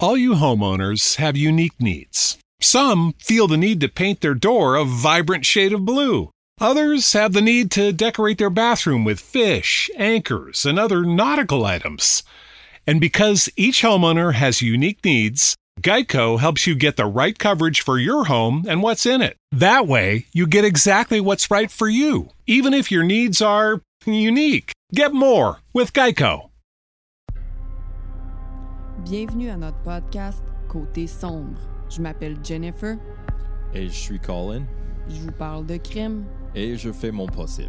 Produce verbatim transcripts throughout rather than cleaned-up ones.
All you homeowners have unique needs. Some feel the need to paint their door a vibrant shade of blue. Others have the need to decorate their bathroom with fish, anchors, and other nautical items. And because each homeowner has unique needs, Geico helps you get the right coverage for your home and what's in it. That way, you get exactly what's right for you, even if your needs are unique. Get more with Geico. Bienvenue à notre podcast Côté sombre. Je m'appelle Jennifer. Et je suis Colin. Je vous parle de crime. Et je fais mon possible.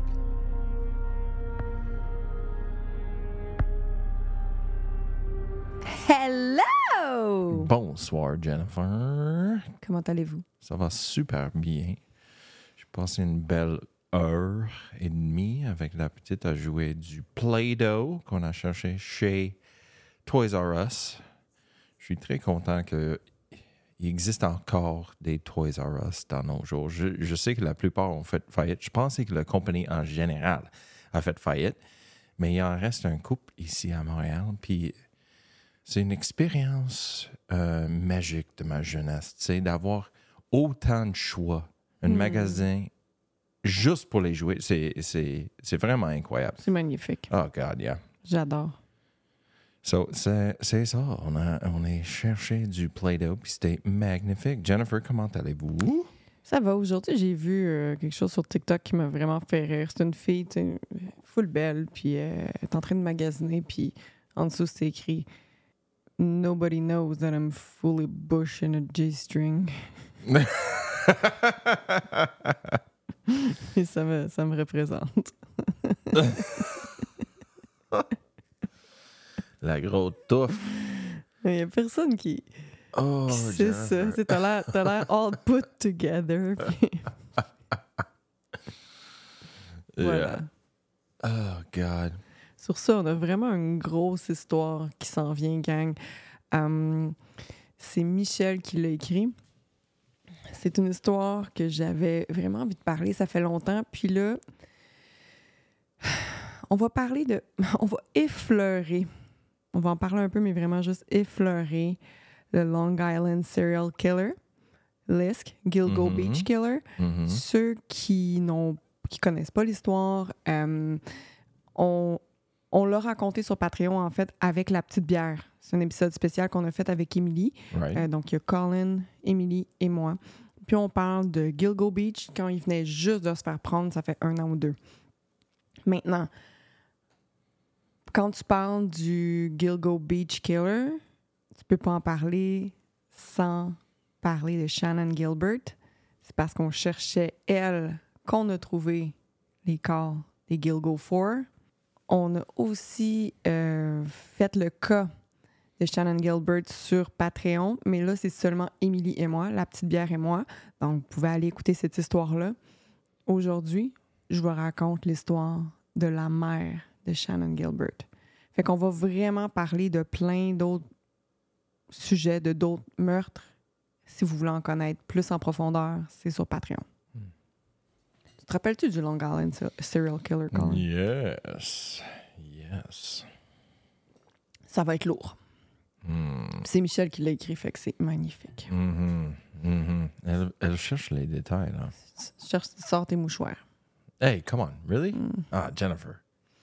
Hello! Bonsoir, Jennifer. Comment allez-vous? Ça va super bien. J'ai passé une belle heure et demie avec la petite à jouer du Play-Doh qu'on a cherché chez Toys R Us. Je suis très content qu'il existe encore des Toys R Us dans nos jours. Je, je sais que la plupart ont fait faillite. Je pensais que la compagnie en général a fait faillite, mais il en reste un couple ici à Montréal. Puis c'est une expérience euh, magique de ma jeunesse, tu sais, d'avoir autant de choix. Un mm. magasin juste pour les jouets, c'est, c'est, c'est vraiment incroyable. C'est magnifique. Oh, God, yeah. J'adore. So, c'est, c'est ça. On a, on a cherché du Play-Doh, puis c'était magnifique. Jennifer, comment allez-vous? Ça va. Aujourd'hui, j'ai vu euh, quelque chose sur TikTok qui m'a vraiment fait rire. C'est une fille, tu sais, full belle, puis euh, elle est en train de magasiner, puis en dessous, c'est écrit « Nobody knows that I'm fully bush in a G-string ». Et ça me, ça me représente. La grosse touffe. Il n'y a personne qui... Oh, c'est ça. C'est, t'as, l'air, t'as l'air all put together. Puis... voilà. Yeah. Oh, God. Sur ça, on a vraiment une grosse histoire qui s'en vient, gang. Um, c'est Michel qui l'a écrit. C'est une histoire que j'avais vraiment envie de parler. Ça fait longtemps. Puis là, on va parler de... On va effleurer... On va en parler un peu, mais vraiment juste effleurer le Long Island Serial Killer, L I S K, Gilgo mm-hmm. Beach Killer. Mm-hmm. Ceux qui n'ont qui connaissent pas l'histoire, euh, on, on l'a raconté sur Patreon, en fait, avec La Petite Bière. C'est un épisode spécial qu'on a fait avec Émilie. Right. Euh, donc, il y a Colin, Émilie et moi. Puis, on parle de Gilgo Beach quand il venait juste de se faire prendre, ça fait un an ou deux. Maintenant... Quand tu parles du Gilgo Beach Killer, tu peux pas en parler sans parler de Shannan Gilbert. C'est parce qu'on cherchait, elle, qu'on a trouvé les corps des Gilgo Four. On a aussi euh, fait le cas de Shannan Gilbert sur Patreon, mais là, c'est seulement Émilie et moi, La Petite Bière et moi. Donc, vous pouvez aller écouter cette histoire-là. Aujourd'hui, je vous raconte l'histoire de la mère de Shannan Gilbert. Fait qu'on va vraiment parler de plein d'autres sujets, de d'autres meurtres. Si vous voulez en connaître plus en profondeur, c'est sur Patreon. Hmm. Tu te rappelles-tu du Long Island Serial Killer, Colin? Yes. Yes. Ça va être lourd. Hmm. C'est Michel qui l'a écrit, fait que c'est magnifique. Mm-hmm. Mm-hmm. Elle, elle cherche les détails, là. Cherche, sors tes mouchoirs. Hey, come on, really? Mm. Ah, Jennifer.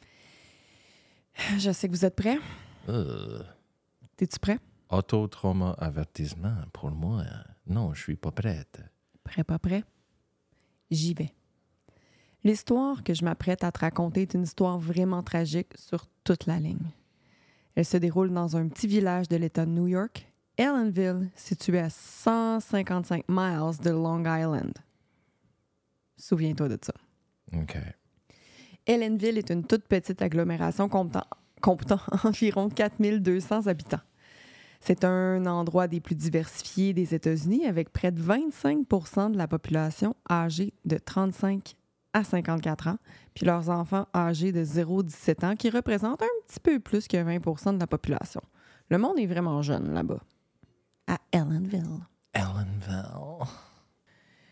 Je sais que vous êtes prêts. Uh. T'es-tu prêt? Auto-trauma avertissement pour moi. Non, je suis pas prête. Prêt, pas prêt? J'y vais. L'histoire que je m'apprête à te raconter est une histoire vraiment tragique sur toute la ligne. Elle se déroule dans un petit village de l'État de New York, Ellenville, situé à cent cinquante-cinq miles de Long Island. Souviens-toi de ça. OK. Ellenville est une toute petite agglomération comptant, comptant environ quatre mille deux cents habitants. C'est un endroit des plus diversifiés des États-Unis avec près de vingt-cinq pour cent de la population âgée de trente-cinq à cinquante-quatre ans, puis leurs enfants âgés de zéro à dix-sept ans qui représentent un petit peu plus que vingt pour cent de la population. Le monde est vraiment jeune là-bas, à Ellenville. Ellenville.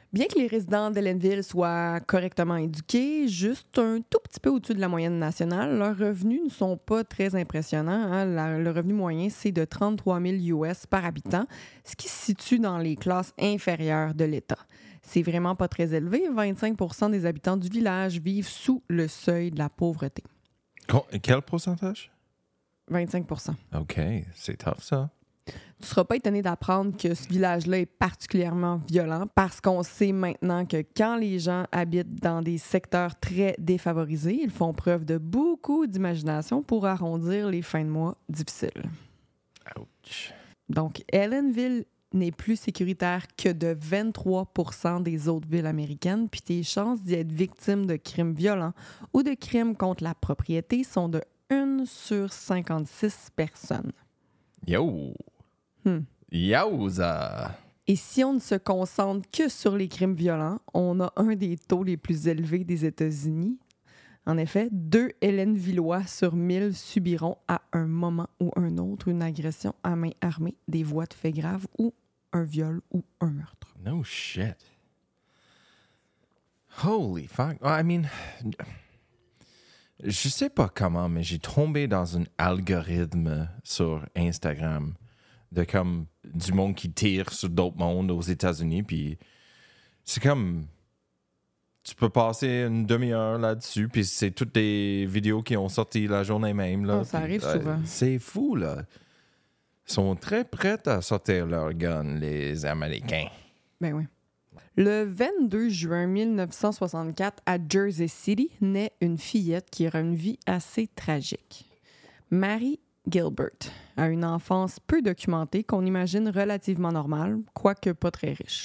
Bien que les résidents d'Ellenville soient correctement éduqués, juste un tout petit peu au-dessus de la moyenne nationale, leurs revenus ne sont pas très impressionnants. Hein. La, le revenu moyen, c'est de trente-trois mille U S par habitant, ce qui se situe dans les classes inférieures de l'État. C'est vraiment pas très élevé. vingt-cinq pour cent des habitants du village vivent sous le seuil de la pauvreté. Quel pourcentage? vingt-cinq pour cent. OK, c'est tough, ça. Tu ne seras pas étonné d'apprendre que ce village-là est particulièrement violent parce qu'on sait maintenant que quand les gens habitent dans des secteurs très défavorisés, ils font preuve de beaucoup d'imagination pour arrondir les fins de mois difficiles. Ouch. Donc, Ellenville n'est plus sécuritaire que de vingt-trois pour cent des autres villes américaines, puis tes chances d'y être victime de crimes violents ou de crimes contre la propriété sont de une sur cinquante-six personnes. Yo! Hmm. Yowza! Et si on ne se concentre que sur les crimes violents, on a un des taux les plus élevés des États-Unis. En effet, deux Ellenvillois sur mille subiront à un moment ou un autre une agression à main armée, des voies de fait graves ou un viol ou un meurtre. No shit. Holy fuck. I mean, je sais pas comment, mais j'ai tombé dans un algorithme sur Instagram de comme du monde qui tire sur d'autres mondes aux États-Unis, puis c'est comme tu peux passer une demi-heure là-dessus, puis c'est toutes des vidéos qui ont sorti la journée même là. Oh, ça puis, arrive euh, souvent. C'est fou là. Ils sont très prêts à sortir leur gun, les Américains. Ben oui. Le vingt-deux juin mille neuf cent soixante-quatre, à Jersey City, naît une fillette qui aura une vie assez tragique. Mary Gilbert a une enfance peu documentée qu'on imagine relativement normale, quoique pas très riche.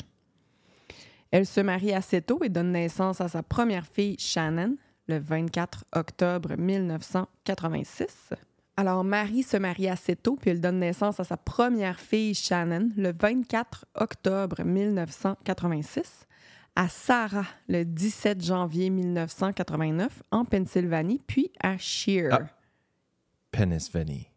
Elle se marie assez tôt et donne naissance à sa première fille, Shannon, le vingt-quatre octobre mille neuf cent quatre-vingt-six. Alors, Marie se marie assez tôt, puis elle donne naissance à sa première fille, Shannon, le vingt-quatre octobre mille neuf cent quatre-vingt-six, à Sarah, le dix-sept janvier mille neuf cent quatre-vingt-neuf, en Pennsylvanie, puis à Shear. Ah. Pennsylvanie.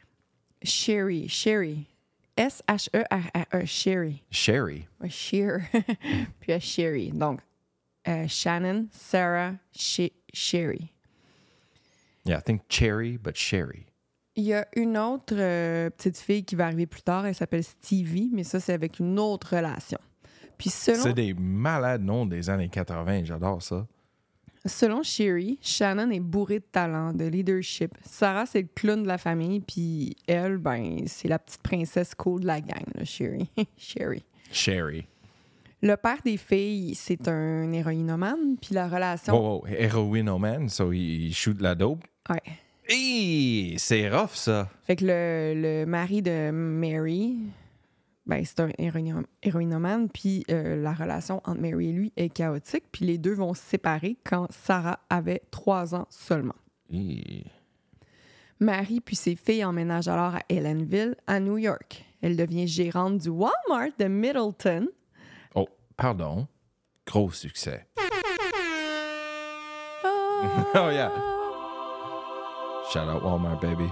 Sherry, Sherry. S H E R R E, Sherry. Sherry. Ouais, Shear. Puis à Sherry. Donc, euh, Shannon, Sarah, She- Sherry. Yeah, I think cherry, but Sherry. Il y a une autre euh, petite fille qui va arriver plus tard. Elle s'appelle Stevie, mais ça, c'est avec une autre relation. Puis selon... C'est des malades noms des années quatre-vingts. J'adore ça. Selon Sherry, Shannon est bourrée de talent, de leadership. Sarah, c'est le clown de la famille, puis elle, ben, c'est la petite princesse cool de la gang, là, Sherry. Sherry. Sherry. Le père des filles, c'est un héroïnomane, puis la relation... Oh, oh, héroïnomane, so il shoot la dope. Ouais. Hey, c'est rough, ça. Fait que le, le mari de Mary, ben, c'est un héroïnom- héroïnomane, puis euh, la relation entre Mary et lui est chaotique, puis les deux vont se séparer quand Sarah avait trois ans seulement. Hey. Mary puis ses filles emménagent alors à Ellenville, à New York. Elle devient gérante du Walmart de Middleton. Oh, pardon. Gros succès. Oh, yeah. Shout out Walmart, baby.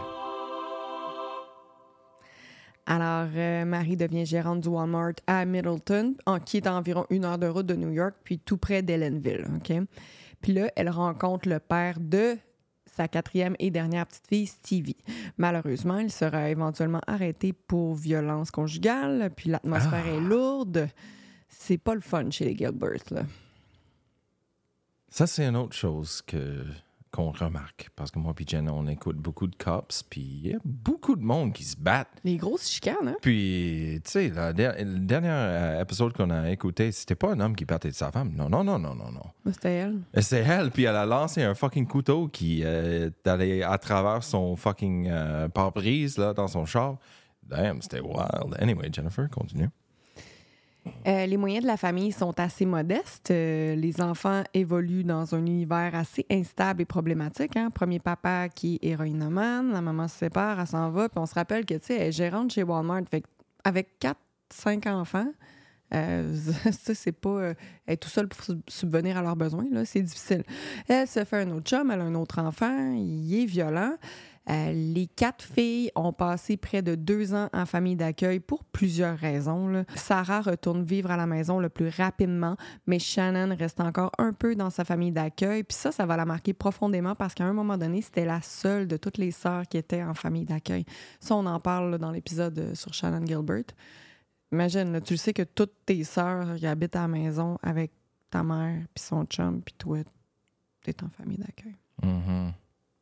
Alors, euh, Marie devient gérante du Walmart à Middleton, en, qui est à environ une heure de route de New York, puis tout près d'Ellenville. OK? Puis là, elle rencontre le père de sa quatrième et dernière petite fille, Stevie. Malheureusement, il sera éventuellement arrêté pour violence conjugale, puis l'atmosphère Ah. est lourde. C'est pas le fun chez les Gilbert, là. Ça, c'est une autre chose que, qu'on remarque. Parce que moi et Jen, on écoute beaucoup de cops, puis il y a beaucoup de monde qui se battent. Les grosses chicanes, hein? Puis, tu sais, la der- le dernier euh, épisode qu'on a écouté, c'était pas un homme qui battait de sa femme. Non, non, non, non, non, non. C'était elle. Et c'est elle, puis elle a lancé un fucking couteau qui euh, est allé à travers son fucking euh, pare-brise, là, dans son char. Damn, c'était wild. Anyway, Jennifer, continue. Euh, les moyens de la famille sont assez modestes. Euh, les enfants évoluent dans un univers assez instable et problématique. Hein? Premier papa qui est héroïnomane, la maman se sépare, elle s'en va, puis on se rappelle que, tu sais, elle est gérante chez Walmart. Fait avec quatre, cinq enfants, euh, ça, c'est pas... Euh, elle est tout seule pour subvenir à leurs besoins, là, c'est difficile. Elle se fait un autre chum, elle a un autre enfant, il est violent. Euh, les quatre filles ont passé près de deux ans en famille d'accueil pour plusieurs raisons, là. Sarah retourne vivre à la maison le plus rapidement, mais Shannon reste encore un peu dans sa famille d'accueil. Puis ça, ça va la marquer profondément parce qu'à un moment donné, c'était la seule de toutes les sœurs qui étaient en famille d'accueil. Ça, on en parle là, dans l'épisode sur Shannon Gilbert. Imagine, là, tu le sais que toutes tes sœurs qui habitent à la maison avec ta mère, puis son chum, puis toi, t'es en famille d'accueil. Mm-hmm.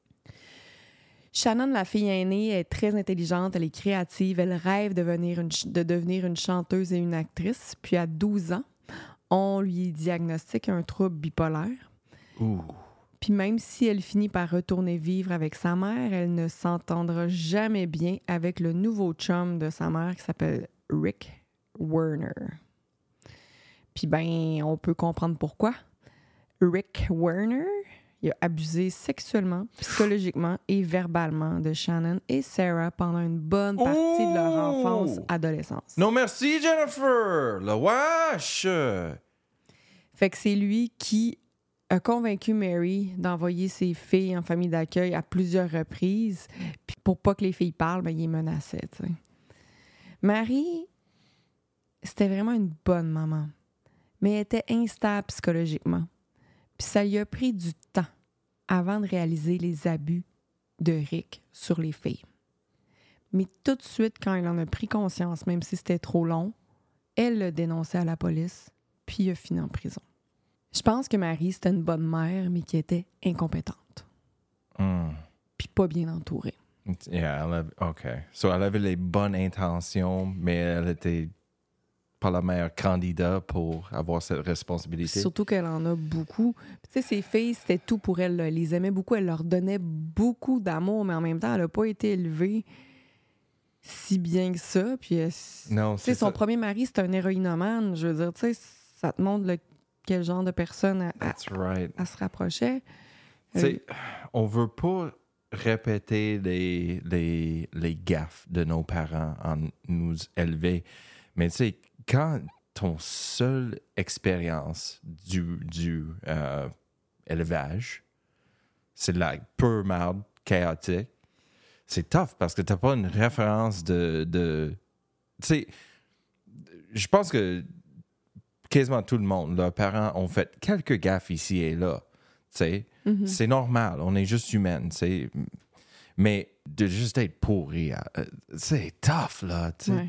Shannon, la fille aînée, est très intelligente, elle est créative, elle rêve de devenir une, ch- de devenir une chanteuse et une actrice. Puis à douze ans, on lui diagnostique un trouble bipolaire. Ouh. Puis même si elle finit par retourner vivre avec sa mère, elle ne s'entendra jamais bien avec le nouveau chum de sa mère qui s'appelle Rick Werner. Puis ben, on peut comprendre pourquoi. Rick Werner, il a abusé sexuellement, psychologiquement et verbalement de Shannon et Sarah pendant une bonne partie de leur enfance, adolescence. Non merci, Jennifer! Le wesh! Fait que c'est lui qui a convaincu Mary d'envoyer ses filles en famille d'accueil à plusieurs reprises. Puis pour pas que les filles parlent, ben, il les menaçait, tu sais. Marie, c'était vraiment une bonne maman, mais elle était instable psychologiquement. Puis ça lui a pris du temps avant de réaliser les abus de Rick sur les filles. Mais tout de suite, quand elle en a pris conscience, même si c'était trop long, elle l'a dénoncé à la police, puis il a fini en prison. Je pense que Marie, c'était une bonne mère, mais qui était incompétente. Mm. Puis pas bien entourée. Yeah, elle avait, OK. So, elle avait les bonnes intentions, mais elle était pas la meilleure candidate pour avoir cette responsabilité. Surtout qu'elle en a beaucoup. Tu sais, ses filles, c'était tout pour elle. Là. Elle les aimait beaucoup. Elle leur donnait beaucoup d'amour, mais en même temps, elle n'a pas été élevée si bien que ça. Puis, elle, non, tu sais, son ça. premier mari, c'était un héroïnomane. Je veux dire, tu sais, ça te montre le, quel genre de personne elle, That's right. elle se rapprochait. Tu sais, on veut pas répéter les, les, les gaffes de nos parents en nous élever, mais tu sais, quand ton seule expérience du, du euh, élevage, c'est de la pure merde chaotique, c'est tough parce que t'as pas une référence de... de tu sais, je pense que quasiment tout le monde, leurs parents ont fait quelques gaffes ici et là, tu sais. Mm-hmm. C'est normal, on est juste humaine, tu sais. Mais de juste être pourri, euh, c'est tough, là. Ouais.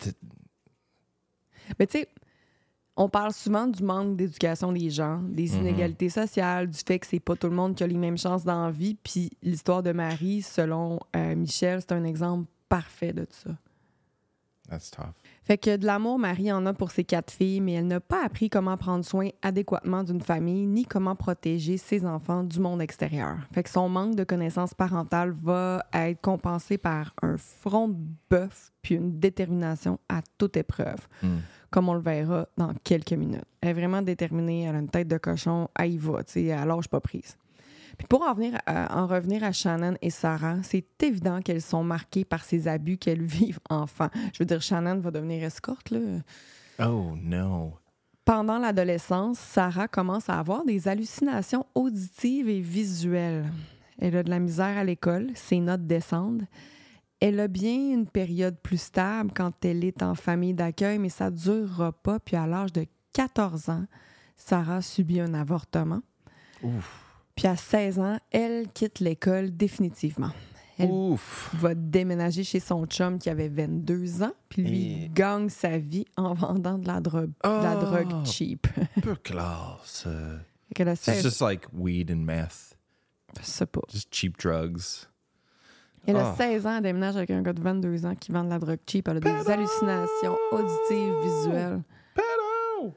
Mais tu sais, on parle souvent du manque d'éducation des gens, des Mm-hmm. inégalités sociales, du fait que c'est pas tout le monde qui a les mêmes chances dans la vie. Puis l'histoire de Marie, selon euh, Michel, c'est un exemple parfait de ça. That's tough. Fait que de l'amour, Marie en a pour ses quatre filles, mais elle n'a pas appris comment prendre soin adéquatement d'une famille, ni comment protéger ses enfants du monde extérieur. Fait que son manque de connaissances parentales va être compensé par un front de bœuf puis une détermination à toute épreuve, Mm. comme on le verra dans quelques minutes. Elle est vraiment déterminée, elle a une tête de cochon, elle y va, tu sais, elle lâche pas prise. Puis pour en, venir à, en revenir à Shannon et Sarah, c'est évident qu'elles sont marquées par ces abus qu'elles vivent enfant. Je veux dire, Shannon va devenir escorte, là. Oh, no. Pendant l'adolescence, Sarah commence à avoir des hallucinations auditives et visuelles. Elle a de la misère à l'école, ses notes descendent. Elle a bien une période plus stable quand elle est en famille d'accueil, mais ça ne durera pas. Puis à l'âge de quatorze ans, Sarah subit un avortement. Ouf. Puis à seize ans, elle quitte l'école définitivement. Elle Ouf. va déménager chez son chum qui avait vingt-deux ans, puis lui Et... gagne sa vie en vendant de la drogue, oh, de la drogue cheap. Peu classe. Uh, Fait qu'elle a it's seize... just like weed and meth. Je sais pas. Just cheap drugs. Elle a Oh. seize ans, elle déménage avec un gars de vingt-deux ans qui vend de la drogue cheap. Elle a des Pédo! hallucinations auditives, visuelles. Pedo!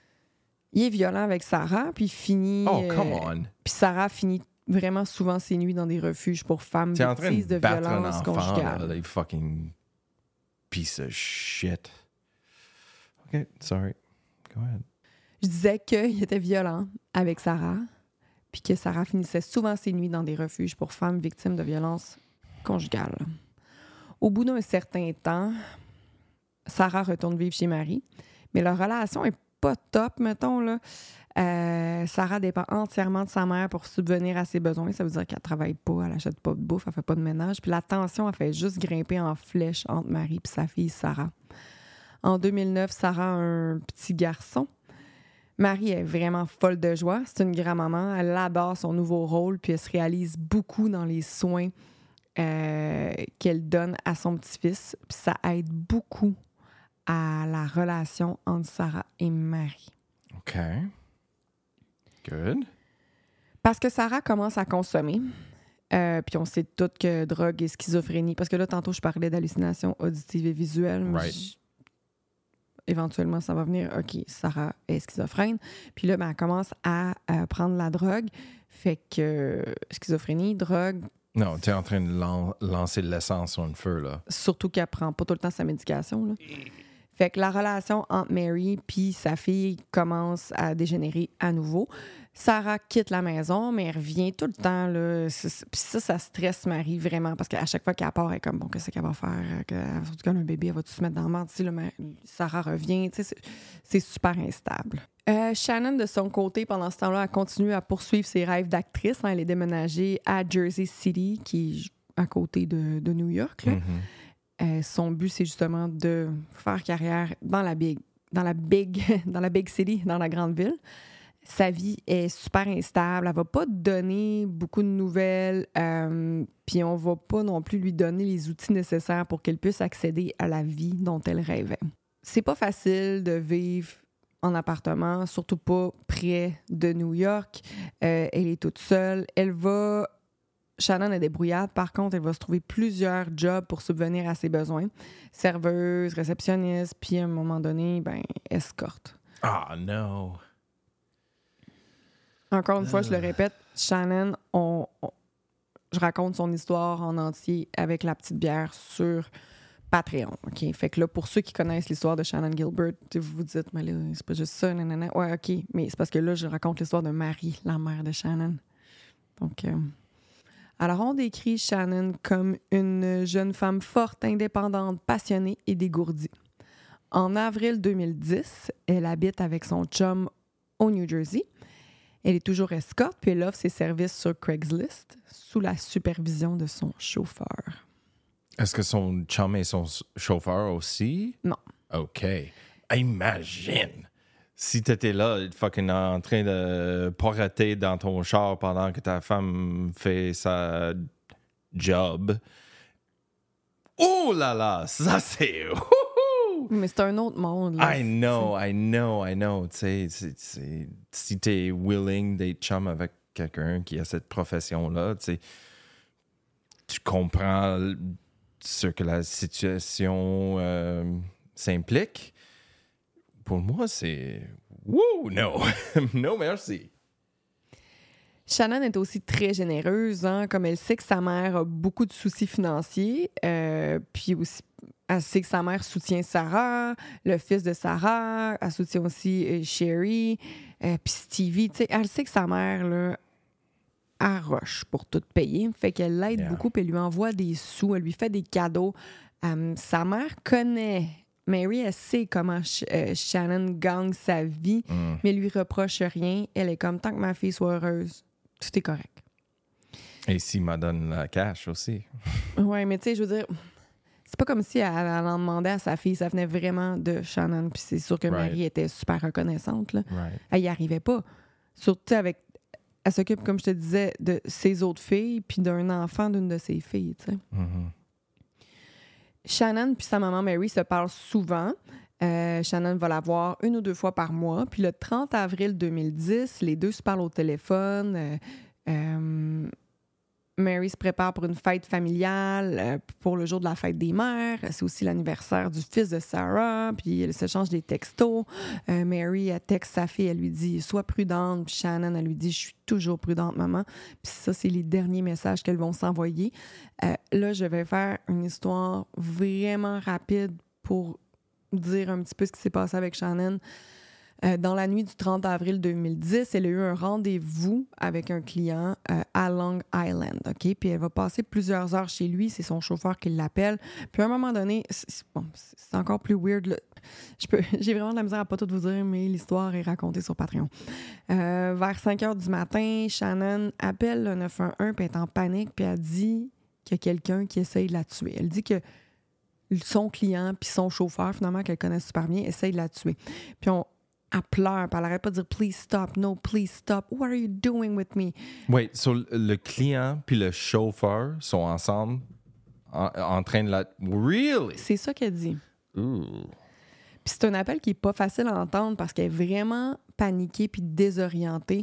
Il est violent avec Sarah, puis finit... Oh, euh, come on. Puis Sarah finit vraiment souvent ses nuits dans des refuges pour femmes T'es en train victimes de de battre un violences enfant, là, conjugales. les fucking piece of shit. OK, sorry. Go ahead. Je disais qu'il était violent avec Sarah, puis que Sarah finissait souvent ses nuits dans des refuges pour femmes victimes de violences conjugales. Au bout d'un certain temps, Sarah retourne vivre chez Marie, mais leur relation est pas top, mettons, là. Euh, Sarah dépend entièrement de sa mère pour subvenir à ses besoins. Ça veut dire qu'elle travaille pas, elle achète pas de bouffe, elle fait pas de ménage. Puis la tension, elle fait juste grimper en flèche entre Marie et sa fille Sarah. En deux mille neuf, Sarah a un petit garçon. Marie est vraiment folle de joie. C'est une grand-maman. Elle adore son nouveau rôle, puis elle se réalise beaucoup dans les soins euh, qu'elle donne à son petit-fils. Puis ça aide beaucoup à la relation entre Sarah et Marie. OK. Good. Parce que Sarah commence à consommer. Euh, puis on sait toutes que drogue et schizophrénie. Parce que là, tantôt, je parlais d'hallucinations auditives et visuelles. Mais Right. je... éventuellement, ça va venir. OK, Sarah est schizophrène. Puis là, ben, elle commence à, à prendre la drogue. Fait que euh, schizophrénie, drogue, Non, tu es en train de lan- lancer de l'essence sur le feu, là. surtout qu'elle prend pas tout le temps sa médication, là. Fait que la relation entre Mary puis sa fille commence à dégénérer à nouveau. Sarah quitte la maison, mais elle revient tout le temps, là. C'est- c'est- Puis ça, ça stresse Marie vraiment, parce qu'à chaque fois qu'elle part, elle est comme, bon, qu'est-ce qu'elle va faire? Que, surtout quand elle a un bébé, elle va-tu se mettre dans le mort? Tu sais, là, mais Sarah revient, tu sais, c'est, c'est super instable. Euh, Shannon, de son côté, pendant ce temps-là, a continué à poursuivre ses rêves d'actrice. Hein. Elle est déménagée à Jersey City, qui est à côté de, de New York, là. Mhm. Euh, son but, c'est justement de faire carrière dans la big, dans la big, dans la big city, dans la grande ville. Sa vie est super instable. Elle va pas donner beaucoup de nouvelles. Euh, Puis on va pas non plus lui donner les outils nécessaires pour qu'elle puisse accéder à la vie dont elle rêvait. C'est pas facile de vivre en appartement, surtout pas près de New York. Euh, elle est toute seule. Elle va... Shannon est débrouillarde. Par contre, elle va se trouver plusieurs jobs pour subvenir à ses besoins. Serveuse, réceptionniste, puis à un moment donné, ben, escorte. Ah, non. Encore une fois, je le répète, Shannon, on, on- je raconte son histoire en entier avec la petite bière sur Patreon. OK? Fait que là, pour ceux qui connaissent l'histoire de Shannon Gilbert, vous vous dites, mais là, c'est pas juste ça, nanana. Ouais, OK. Mais c'est parce que là, je raconte l'histoire de Marie, la mère de Shannon. Donc... Euh, Alors, on décrit Shannon comme une jeune femme forte, indépendante, passionnée et dégourdie. En avril deux mille dix, elle habite avec son chum au New Jersey. Elle est toujours escorte, puis elle offre ses services sur Craigslist sous la supervision de son chauffeur. Est-ce que son chum est son s- chauffeur aussi? Non. OK. Imagine si t'étais là, fucking en train de porater dans ton char pendant que ta femme fait sa job. Oh là là, ça c'est... Wouhou! Mais c'est un autre monde. Là. I know, I know, I know. Tu sais, c'est- c'est- si t'es willing d'être chum avec quelqu'un qui a cette profession-là, tu sais, tu comprends ce que la situation euh, s'implique. Pour moi, c'est... Wouh, no! No, merci. Shannon est aussi très généreuse, hein, comme elle sait que sa mère a beaucoup de soucis financiers, euh, puis aussi, elle sait que sa mère soutient Sarah, le fils de Sarah, elle soutient aussi euh, Sherry, euh, puis Stevie, tu sais, elle sait que sa mère, là, arroche pour tout payer, fait qu'elle l'aide Yeah. beaucoup, puis elle lui envoie des sous, elle lui fait des cadeaux. Euh, sa mère connaît... Mary, elle sait comment Sh- euh, Shannon gagne sa vie, Mm. mais elle lui reproche rien. Elle est comme, tant que ma fille soit heureuse, tout est correct. Et s'il m'a donné la cash aussi. Ouais, mais tu sais, je veux dire, c'est pas comme si elle, elle en demandait à sa fille. Ça venait vraiment de Shannon. Puis c'est sûr que Right. Mary était super reconnaissante, là. Right. Elle y arrivait pas. Surtout avec... Elle s'occupe, comme je te disais, de ses autres filles puis d'un enfant d'une de ses filles, tu sais. Mhm. Shannon puis sa maman Mary se parlent souvent. Euh, Shannon va la voir une ou deux fois par mois. Puis le trente avril deux mille dix, les deux se parlent au téléphone. Euh, euh, Mary se prépare pour une fête familiale, euh, pour le jour de la fête des mères. C'est aussi l'anniversaire du fils de Sarah. Puis elle s'échange des textos. Euh, Mary, elle texte sa fille, elle lui dit « Sois prudente ». Puis Shannon, elle lui dit « Je suis toujours prudente, maman ». Puis ça, c'est les derniers messages qu'elles vont s'envoyer. Euh, là, je vais faire une histoire vraiment rapide pour dire un petit peu ce qui s'est passé avec Shannon. Euh, dans la nuit du trente avril deux mille dix, elle a eu un rendez-vous avec un client euh, à Long Island, OK? Puis elle va passer plusieurs heures chez lui, c'est son chauffeur qui l'appelle. Puis à un moment donné, c'est, bon, c'est encore plus weird, là. Je peux, j'ai vraiment de la misère à pas tout vous dire, mais l'histoire est racontée sur Patreon. Euh, vers cinq heures du matin, Shannon appelle le neuf un un, puis elle est en panique, puis elle dit qu'il y a quelqu'un qui essaye de la tuer. Elle dit que son client puis son chauffeur, finalement, qu'elle connaît super bien, essaye de la tuer. Puis on Elle pleure, puis elle n'arrête pas de dire « Please stop, no, please stop. What are you doing with me? » Wait, so le client puis le chauffeur sont ensemble en, en train de la... Really? C'est ça qu'elle dit. Ooh. Puis c'est un appel qui n'est pas facile à entendre parce qu'elle est vraiment paniquée puis désorientée.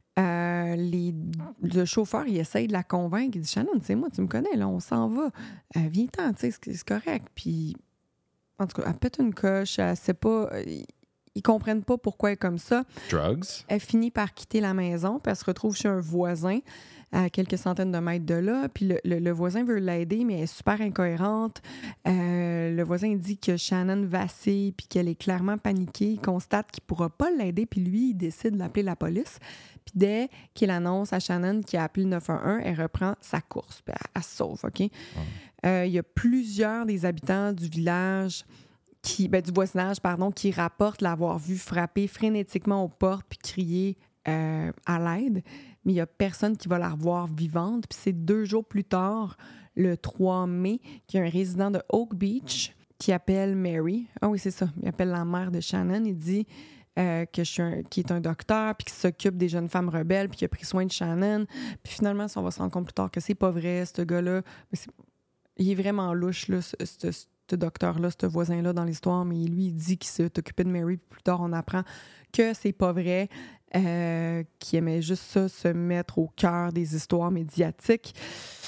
Euh, les, le chauffeur, il essaye de la convaincre. Il dit « Shannon, c'est moi, tu me connais, là, on s'en va. Euh, Viens-t'en, tu sais, c'est, c'est correct. » Puis, en tout cas, elle pète une coche, elle sait pas... Ils comprennent pas pourquoi elle est comme ça. Drugs. Elle finit par quitter la maison, puis elle se retrouve chez un voisin à quelques centaines de mètres de là. Puis le, le, le voisin veut l'aider, mais elle est super incohérente. Euh, le voisin dit que Shannon vacille, puis qu'elle est clairement paniquée. Il constate qu'il pourra pas l'aider, puis lui, il décide d'appeler la police. Puis dès qu'il annonce à Shannon qu'il a appelé le neuf un un, elle reprend sa course, puis elle, elle se sauve, OK? Il ouais. euh, y a plusieurs des habitants du village... Qui, ben, du voisinage, pardon, qui rapporte l'avoir vu frapper frénétiquement aux portes puis crier euh, à l'aide. Mais il n'y a personne qui va la revoir vivante. Puis c'est deux jours plus tard, le trois mai, qu'il y a un résident de Oak Beach qui appelle Mary. Ah oui, c'est ça. Il appelle la mère de Shannon. Il dit euh, que je suis un, qu'il est un docteur puis qu'il s'occupe des jeunes femmes rebelles puis qu'il a pris soin de Shannon. Puis finalement, on va se rendre compte plus tard que c'est pas vrai, ce gars-là. Mais c'est, il est vraiment louche, là, ce, ce, ce docteur-là, ce voisin-là dans l'histoire, mais lui, il dit qu'il s'est occupé de Mary, puis plus tard, on apprend que c'est pas vrai, euh, qu'il aimait juste ça, se mettre au cœur des histoires médiatiques.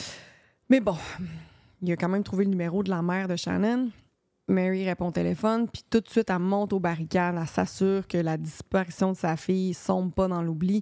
Mais bon, il a quand même trouvé le numéro de la mère de Shannon. Mary répond au téléphone, puis tout de suite, elle monte aux barricades, elle s'assure que la disparition de sa fille sombre pas dans l'oubli.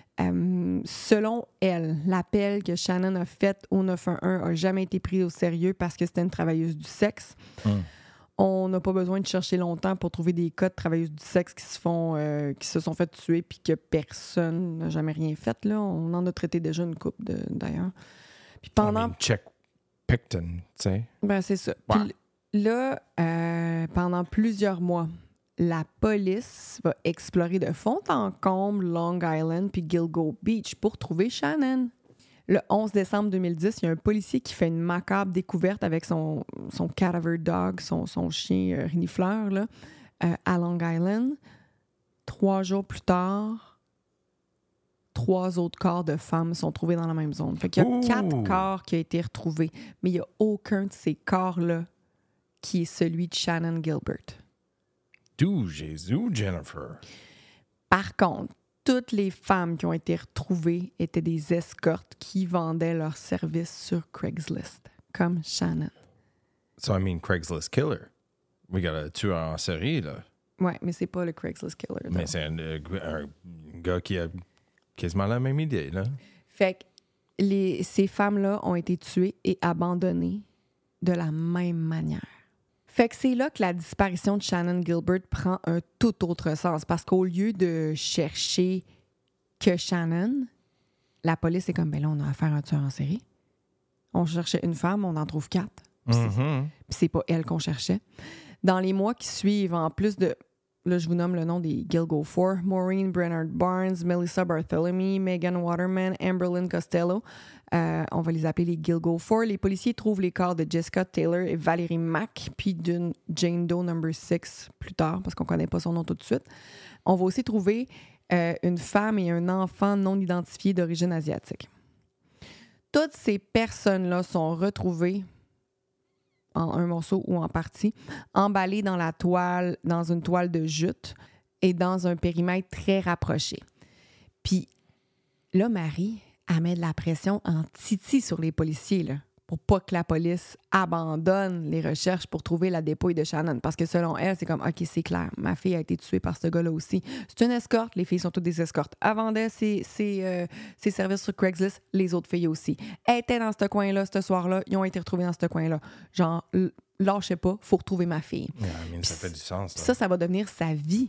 Euh, selon elle, l'appel que Shannon a fait au neuf un un n'a jamais été pris au sérieux parce que c'était une travailleuse du sexe. Hum. On n'a pas besoin de chercher longtemps pour trouver des cas de travailleuses du sexe qui se font, euh, qui se sont fait tuer puis que personne n'a jamais rien fait. Là. On en a traité déjà une couple de, d'ailleurs. Puis pendant... I mean, check Picton, tu sais. Ben, c'est ça. Wow. Puis là, euh, pendant plusieurs mois, la police va explorer de fond en comble Long Island puis Gilgo Beach pour trouver Shannon. Le onze décembre deux mille dix, il y a un policier qui fait une macabre découverte avec son, son cadaver dog, son, son chien euh, renifleur, là, euh, à Long Island. Trois jours plus tard, trois autres corps de femmes sont trouvés dans la même zone. Fait qu'il y a Ooh. quatre corps qui ont été retrouvés, mais il n'y a aucun de ces corps-là qui est celui de Shannon Gilbert. D'où Jésus, Jennifer. Par contre, toutes les femmes qui ont été retrouvées étaient des escortes qui vendaient leurs services sur Craigslist, comme Shannon. So, I mean, Craigslist killer. We got a tueur en série, là. Ouais, mais c'est pas le Craigslist killer. Mais donc. C'est un, un gars qui a quasiment la même idée, là. Fait que les, ces femmes-là ont été tuées et abandonnées de la même manière. Fait que c'est là que la disparition de Shannon Gilbert prend un tout autre sens. Parce qu'au lieu de chercher que Shannon, la police est comme, ben là, on a affaire à un tueur en série. On cherchait une femme, on en trouve quatre. Puis mm-hmm. c'est, puis c'est pas elle qu'on cherchait. Dans les mois qui suivent, en plus de... Là, je vous nomme le nom des Gilgo Four. Maureen Bernard Barnes, Melissa Barthélemy, Megan Waterman, Amberlyn Costello. Euh, on va les appeler les Gilgo Four. Les policiers trouvent les corps de Jessica Taylor et Valérie Mack, puis d'une Jane Doe number six plus tard, parce qu'on ne connaît pas son nom tout de suite. On va aussi trouver euh, une femme et un enfant non identifiés d'origine asiatique. Toutes ces personnes-là sont retrouvées en un morceau ou en partie, emballés dans la toile, dans une toile de jute et dans un périmètre très rapproché. Puis là, Marie, elle met de la pression en titi sur les policiers, là, pour pas que la police abandonne les recherches pour trouver la dépouille de Shannon. Parce que selon elle, c'est comme, OK, c'est clair, ma fille a été tuée par ce gars-là aussi. C'est une escorte, les filles sont toutes des escortes. Elle vendait ses, ses, euh, ses services sur Craigslist, les autres filles aussi. Elle était dans ce coin-là, ce soir-là, ils ont été retrouvés dans ce coin-là. Genre, lâchez pas, faut retrouver ma fille. Yeah, I mean, ça fait du sens. Là. Ça, ça va devenir sa vie.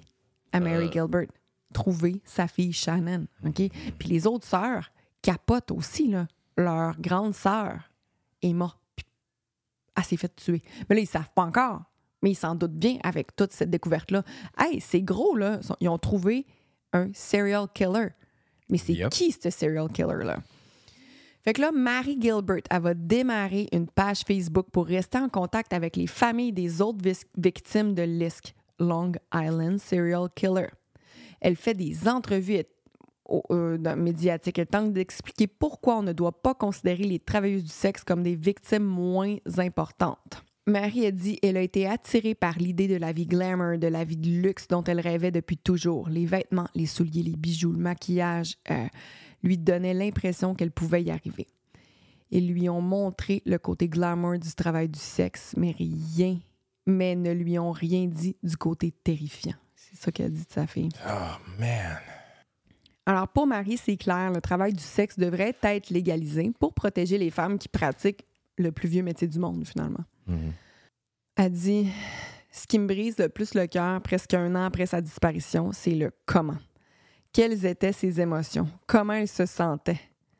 à Mary Euh. Gilbert. Trouver sa fille Shannon. OK? Puis les autres sœurs capotent aussi, là. Leur grande sœur est morte. Puis elle s'est fait tuer. Mais là, ils savent pas encore. Mais ils s'en doutent bien avec toute cette découverte-là. Hey, c'est gros, là. Ils ont trouvé un serial killer. Mais c'est Yep. qui, ce serial killer-là? Fait que là, Mary Gilbert, elle va démarrer une page Facebook pour rester en contact avec les familles des autres vis- victimes de l'I S C, Long Island Serial Killer. Elle fait des entrevues au- euh, dans- médiatiques. Elle tente d'expliquer pourquoi on ne doit pas considérer les travailleuses du sexe comme des victimes moins importantes. Mary a dit qu'elle a été attirée par l'idée de la vie glamour, de la vie de luxe dont elle rêvait depuis toujours. Les vêtements, les souliers, les bijoux, le maquillage euh, lui donnaient l'impression qu'elle pouvait y arriver. Ils lui ont montré le côté glamour du travail du sexe, mais rien, mais ne lui ont rien dit du côté terrifiant. C'est ça qu'elle a dit de sa fille. Oh, man. Alors, pour Marie, c'est clair, le travail du sexe devrait être légalisé pour protéger les femmes qui pratiquent le plus vieux métier du monde, finalement. Mm-hmm. Elle dit « Ce qui me brise le plus le cœur, presque un an après sa disparition, c'est le comment. Quelles étaient ses émotions? Comment elle se sentait? »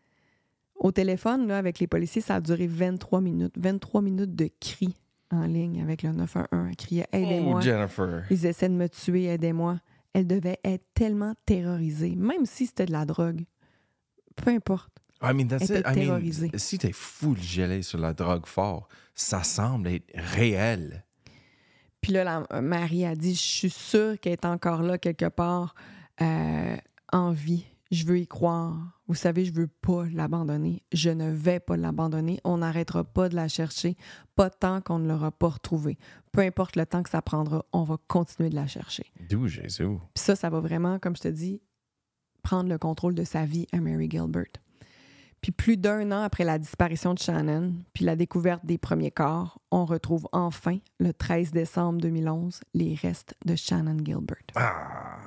Au téléphone, là, avec les policiers, ça a duré vingt-trois minutes. vingt-trois minutes de cris en ligne avec le neuf un un. Elle criait « Aidez-moi! Oh, Jennifer. Ils essaient de me tuer, aidez-moi! » Elle devait être tellement terrorisée, même si c'était de la drogue. Peu importe. I mean, that's Elle it. était I mean, terrorisée. si t'es full gelé sur la drogue fort, ça semble être réel. Puis là, la, Marie a dit « Je suis sûre qu'elle est encore là quelque part euh, en vie. Je veux y croire. Vous savez, je veux pas l'abandonner. Je ne vais pas l'abandonner. On n'arrêtera pas de la chercher. Pas tant qu'on ne l'aura pas retrouvée. Peu importe le temps que ça prendra, on va continuer de la chercher. » D'où Jésus? Puis ça, ça va vraiment, comme je te dis, prendre le contrôle de sa vie à Mary Gilbert. Puis plus d'un an après la disparition de Shannon, puis la découverte des premiers corps, on retrouve enfin, le treize décembre deux mille onze, les restes de Shannon Gilbert. Ah!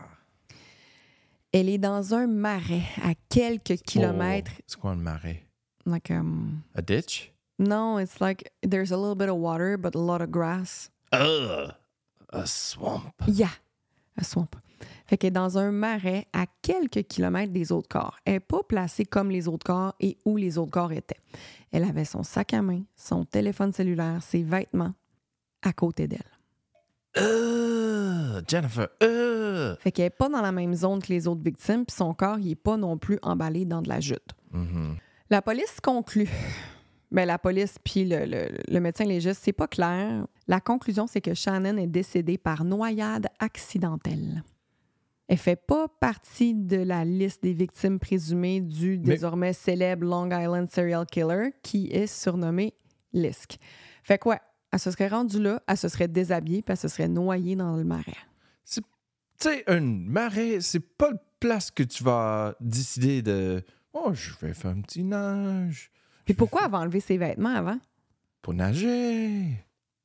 Elle est dans un marais à quelques kilomètres. Oh, c'est quoi un marais? Like, um, A ditch? no, it's like there's a little bit of water, but a lot of grass. Ugh! A swamp. Yeah, a swamp. Fait qu'elle est dans un marais à quelques kilomètres des autres corps. Elle n'est pas placée comme les autres corps et où les autres corps étaient. Elle avait son sac à main, son téléphone cellulaire, ses vêtements à côté d'elle. Ugh! Jennifer, ugh! Fait qu'elle n'est pas dans la même zone que les autres victimes, puis son corps n'est pas non plus emballé dans de la jute. Mm-hmm. La police conclut. Ben, la police puis le, le, le médecin légiste, c'est pas clair. La conclusion, c'est que Shannon est décédée par noyade accidentelle. Elle fait pas partie de la liste des victimes présumées du Mais... désormais célèbre Long Island Serial Killer qui est surnommé L I S C. Fait que ouais, elle se serait rendue là, elle se serait déshabillée puis elle se serait noyée dans le marais. Tu sais, un marais, c'est pas la place que tu vas décider de... Oh, je vais faire un petit nage. Puis pourquoi elle va enlever ses vêtements avant? Pour nager.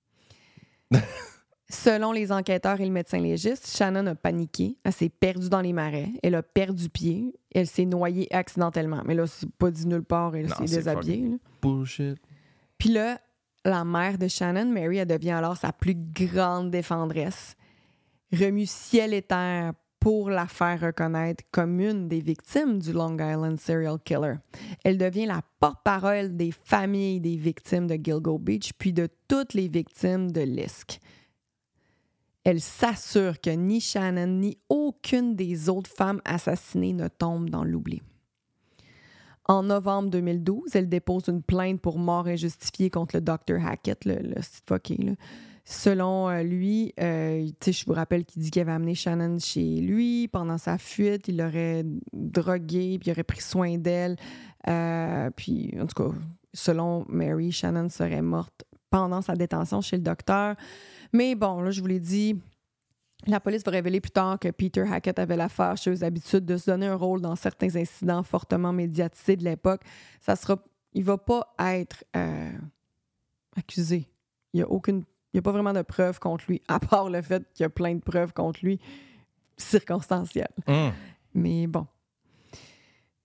Selon les enquêteurs et le médecin légiste, Shannon a paniqué. Elle s'est perdue dans les marais. Elle a perdu pied. Elle s'est noyée accidentellement. Mais là, c'est pas dit nulle part. Elle Non, s'est c'est déshabillée. là. Bullshit. Puis là, la mère de Shannon, Mary, elle devient alors sa plus grande défendresse. Remue ciel et terre pour la faire reconnaître comme une des victimes du Long Island Serial Killer. Elle devient la porte-parole des familles des victimes de Gilgo Beach, puis de toutes les victimes de L I S C. Elle s'assure que ni Shannon ni aucune des autres femmes assassinées ne tombe dans l'oubli. En novembre deux mille douze, elle dépose une plainte pour mort injustifiée contre le docteur Hackett, le, le fucké, là. Selon euh, lui, euh, je vous rappelle qu'il dit qu'il avait amené Shannon chez lui. Pendant sa fuite, il l'aurait droguée, puis il aurait pris soin d'elle. Euh, puis, en tout cas, selon Mary, Shannon serait morte pendant sa détention chez le docteur. Mais bon, là, je vous l'ai dit, la police va révéler plus tard que Peter Hackett avait la fâcheuse habitude de se donner un rôle dans certains incidents fortement médiatisés de l'époque. Ça sera, il va pas être euh, accusé. Il n'y a aucune Il n'y a pas vraiment de preuves contre lui, à part le fait qu'il y a plein de preuves contre lui circonstancielles. Mm. Mais bon.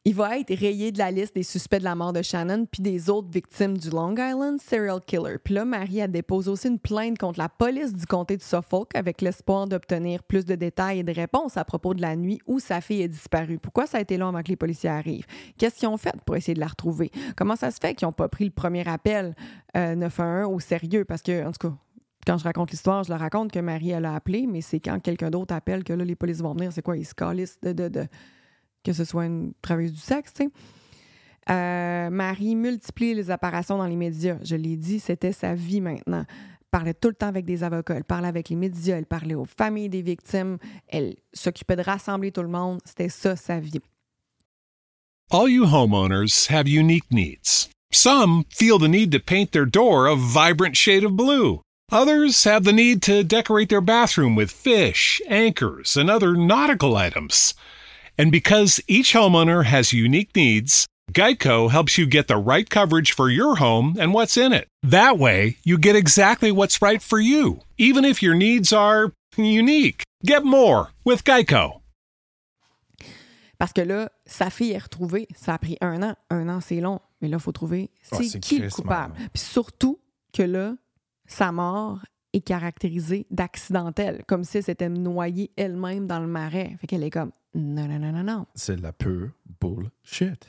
Il va être rayé de la liste des suspects de la mort de Shannon puis des autres victimes du Long Island Serial Killer. Puis là, Marie a déposé aussi une plainte contre la police du comté de Suffolk avec l'espoir d'obtenir plus de détails et de réponses à propos de la nuit où sa fille est disparue. Pourquoi ça a été long avant que les policiers arrivent? Qu'est-ce qu'ils ont fait pour essayer de la retrouver? Comment ça se fait qu'ils n'ont pas pris le premier appel euh, neuf un un au sérieux? Parce que, en tout cas, quand je raconte l'histoire, je la raconte que Marie, elle a appelé, mais c'est quand quelqu'un d'autre appelle que là, les polices vont venir. C'est quoi? Ils se calissent de... de, de que ce soit une travailleuse du sexe, tu sais. Euh, Marie multiplie les apparitions dans les médias. Je l'ai dit, c'était sa vie maintenant. Elle parlait tout le temps avec des avocats, elle parlait avec les médias, elle parlait aux familles des victimes, elle s'occupait de rassembler tout le monde. C'était ça, sa vie. All you homeowners have unique needs. Some feel the need to paint their door a vibrant shade of blue. Others have the need to decorate their bathroom with fish, anchors, and other nautical items. And because each homeowner has unique needs, Geico helps you get the right coverage for your home and what's in it. That way, you get exactly what's right for you, even if your needs are unique. Get more with Geico. Parce que là, sa fille est retrouvée. Ça a pris un an. Un an, c'est long. Mais là, il faut trouver c'est, ouais, c'est qui le coupable. Puis surtout que là, sa mort est caractérisée d'accidentelle, comme si elle s'était noyée elle-même dans le marais. Fait qu'elle est comme non, non, non, non, non. C'est la pure bullshit.